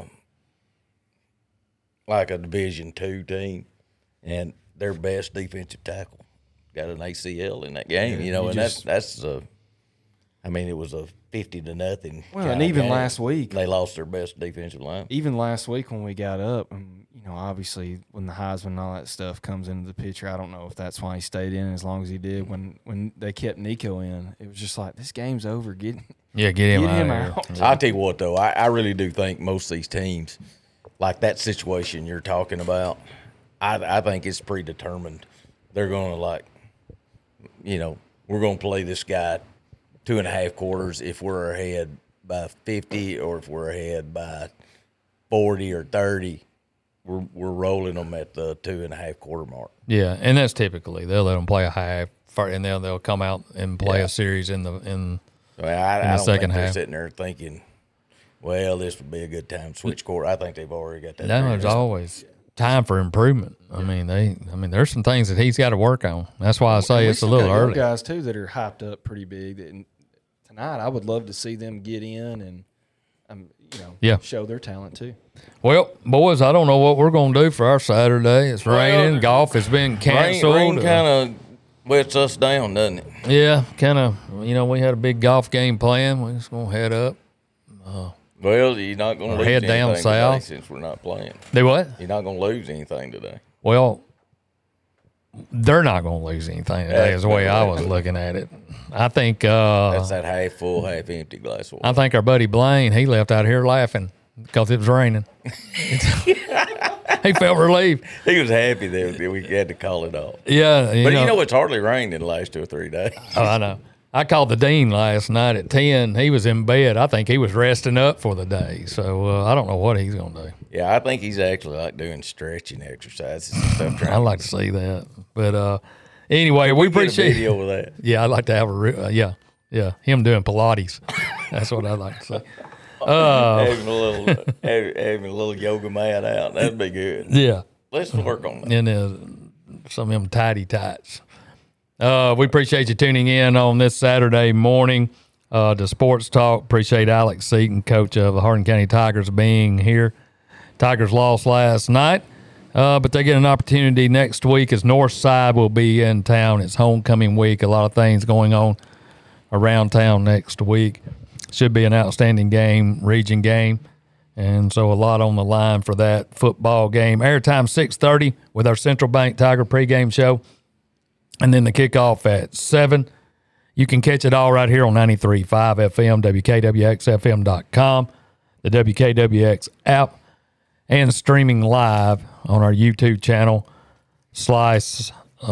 Division II team, and their best defensive tackle got an ACL in that game, and that's it was a 50-0. Well, and even last week they lost their best defensive line. Even last week when we got up, obviously when the Heisman and all that stuff comes into the picture, I don't know if that's why he stayed in as long as he did. When they kept Nico in, it was just like, this game's over. Get him out. I'll tell you what, though, I really do think most of these teams, like that situation you're talking about, I think it's predetermined. They're going to we're going to play this guy 2.5 quarters if we're ahead by 50 or if we're ahead by 40 or 30. We're rolling them at the 2.5 quarter mark. Yeah, and that's typically they'll let them play a half, and they'll come out and play a series in the second half. They're sitting there thinking, well, this would be a good time to switch quarter. I think they've already got that. There's always time for improvement. I mean, there's some things that he's got to work on. That's why I say it's a little early. Guys too that are hyped up pretty big. Tonight, I would love to see them get in and show their talent too. Well, boys, I don't know what we're going to do for our Saturday. It's raining. Golf has been canceled. Rain kind of wets us down, doesn't it? Yeah, kind of. We had a big golf game planned. We're just going to head up. Well, you're not going to lose head anything down today south. since we're not playing. Do what? You're not going to lose anything today. Well, they're not going to lose anything today is the way I was looking at it. I think that's that half full, half empty glass of water. I think our buddy Blaine, he left out here laughing because it was raining. He felt relieved. He was happy that we had to call it off. Yeah. It's hardly rained in the last 2 or 3 days. Oh, I know. I called the dean last night at 10. He was in bed. I think he was resting up for the day. So I don't know what he's going to do. Yeah, I think he's actually like doing stretching exercises and stuff. I'd like to see that. But anyway, we appreciate a video of that. Yeah, I'd like to have him doing Pilates. That's what I'd like to see. Having a little yoga mat out. That'd be good. Yeah. Let's work on that. And some of them tidy tights. We appreciate you tuning in on this Saturday morning to Sports Talk. Appreciate Alex Seaton, coach of the Hardin County Tigers, being here. Tigers lost last night, but they get an opportunity next week as Northside will be in town. It's homecoming week. A lot of things going on around town next week. Should be an outstanding game, region game. And so a lot on the line for that football game. Airtime 6:30 with our Central Bank Tiger pregame show. And then the kickoff at 7. You can catch it all right here on 93.5 FM, WKWXFM.com, the WKWX app, and streaming live on our YouTube channel, Slice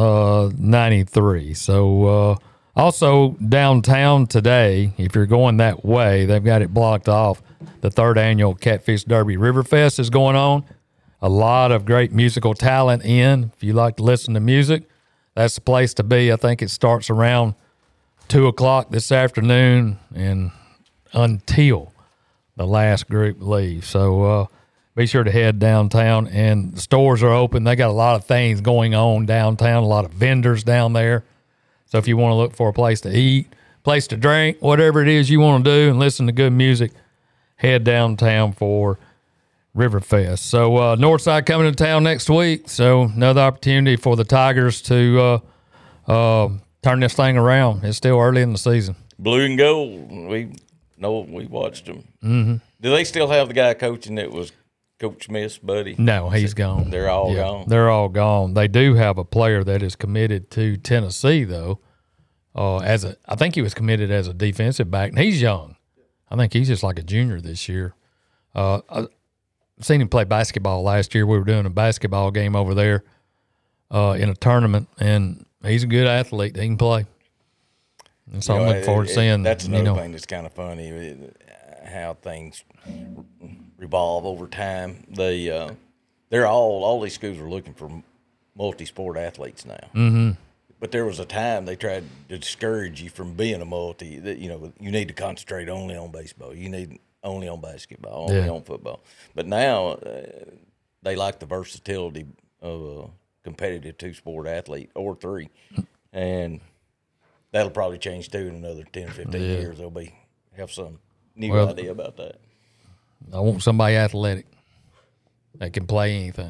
93. So also downtown today, if you're going that way, they've got it blocked off. The 3rd annual Catfish Derby Riverfest is going on. A lot of great musical talent in. If you like to listen to music, that's the place to be. I think it starts around 2 o'clock this afternoon and until the last group leaves. So be sure to head downtown. And the stores are open. They got a lot of things going on downtown, a lot of vendors down there. So if you want to look for a place to eat, place to drink, whatever it is you want to do and listen to good music, head downtown for Riverfest. So Northside coming to town next week. So another opportunity for the Tigers to turn this thing around. It's still early in the season. Blue and gold. We watched them. Mm-hmm. Do they still have the guy coaching that was Coach Smith's buddy? No, he's gone. They're all gone. They're all gone. They do have a player that is committed to Tennessee though. I think he was committed as a defensive back, and he's young. I think he's just like a junior this year. I've seen him play basketball last year. We were doing a basketball game over there in a tournament, and he's a good athlete. He can play. And so I'm looking forward to seeing. That's another thing that's kind of funny, how things revolve over time. They're all these schools are looking for multi-sport athletes now. Mm-hmm. But there was a time they tried to discourage you from being a multi. That you need to concentrate only on baseball. You need only on basketball, only on football. But now they like the versatility of a competitive 2-sport athlete or 3. And that'll probably change too in another 10, 15 years. They'll have some new idea about that. I want somebody athletic that can play anything.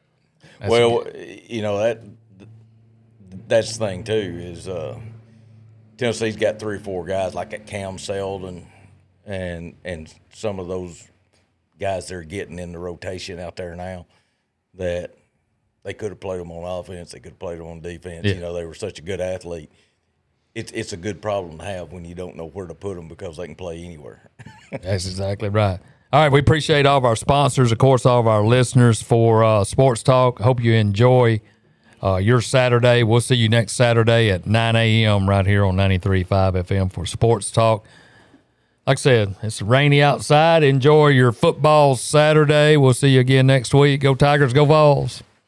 That's the thing too is Tennessee's got 3 or 4 guys like that Cam Selden and some of those guys they're getting in the rotation out there now that they could have played them on offense, they could have played them on defense. Yeah. They were such a good athlete. It's a good problem to have when you don't know where to put them because they can play anywhere. That's exactly right. All right, we appreciate all of our sponsors, of course, all of our listeners for Sports Talk. Hope you enjoy your Saturday. We'll see you next Saturday at 9 a.m. right here on 93.5 FM for Sports Talk. Like I said, it's rainy outside. Enjoy your football Saturday. We'll see you again next week. Go Tigers, go Vols.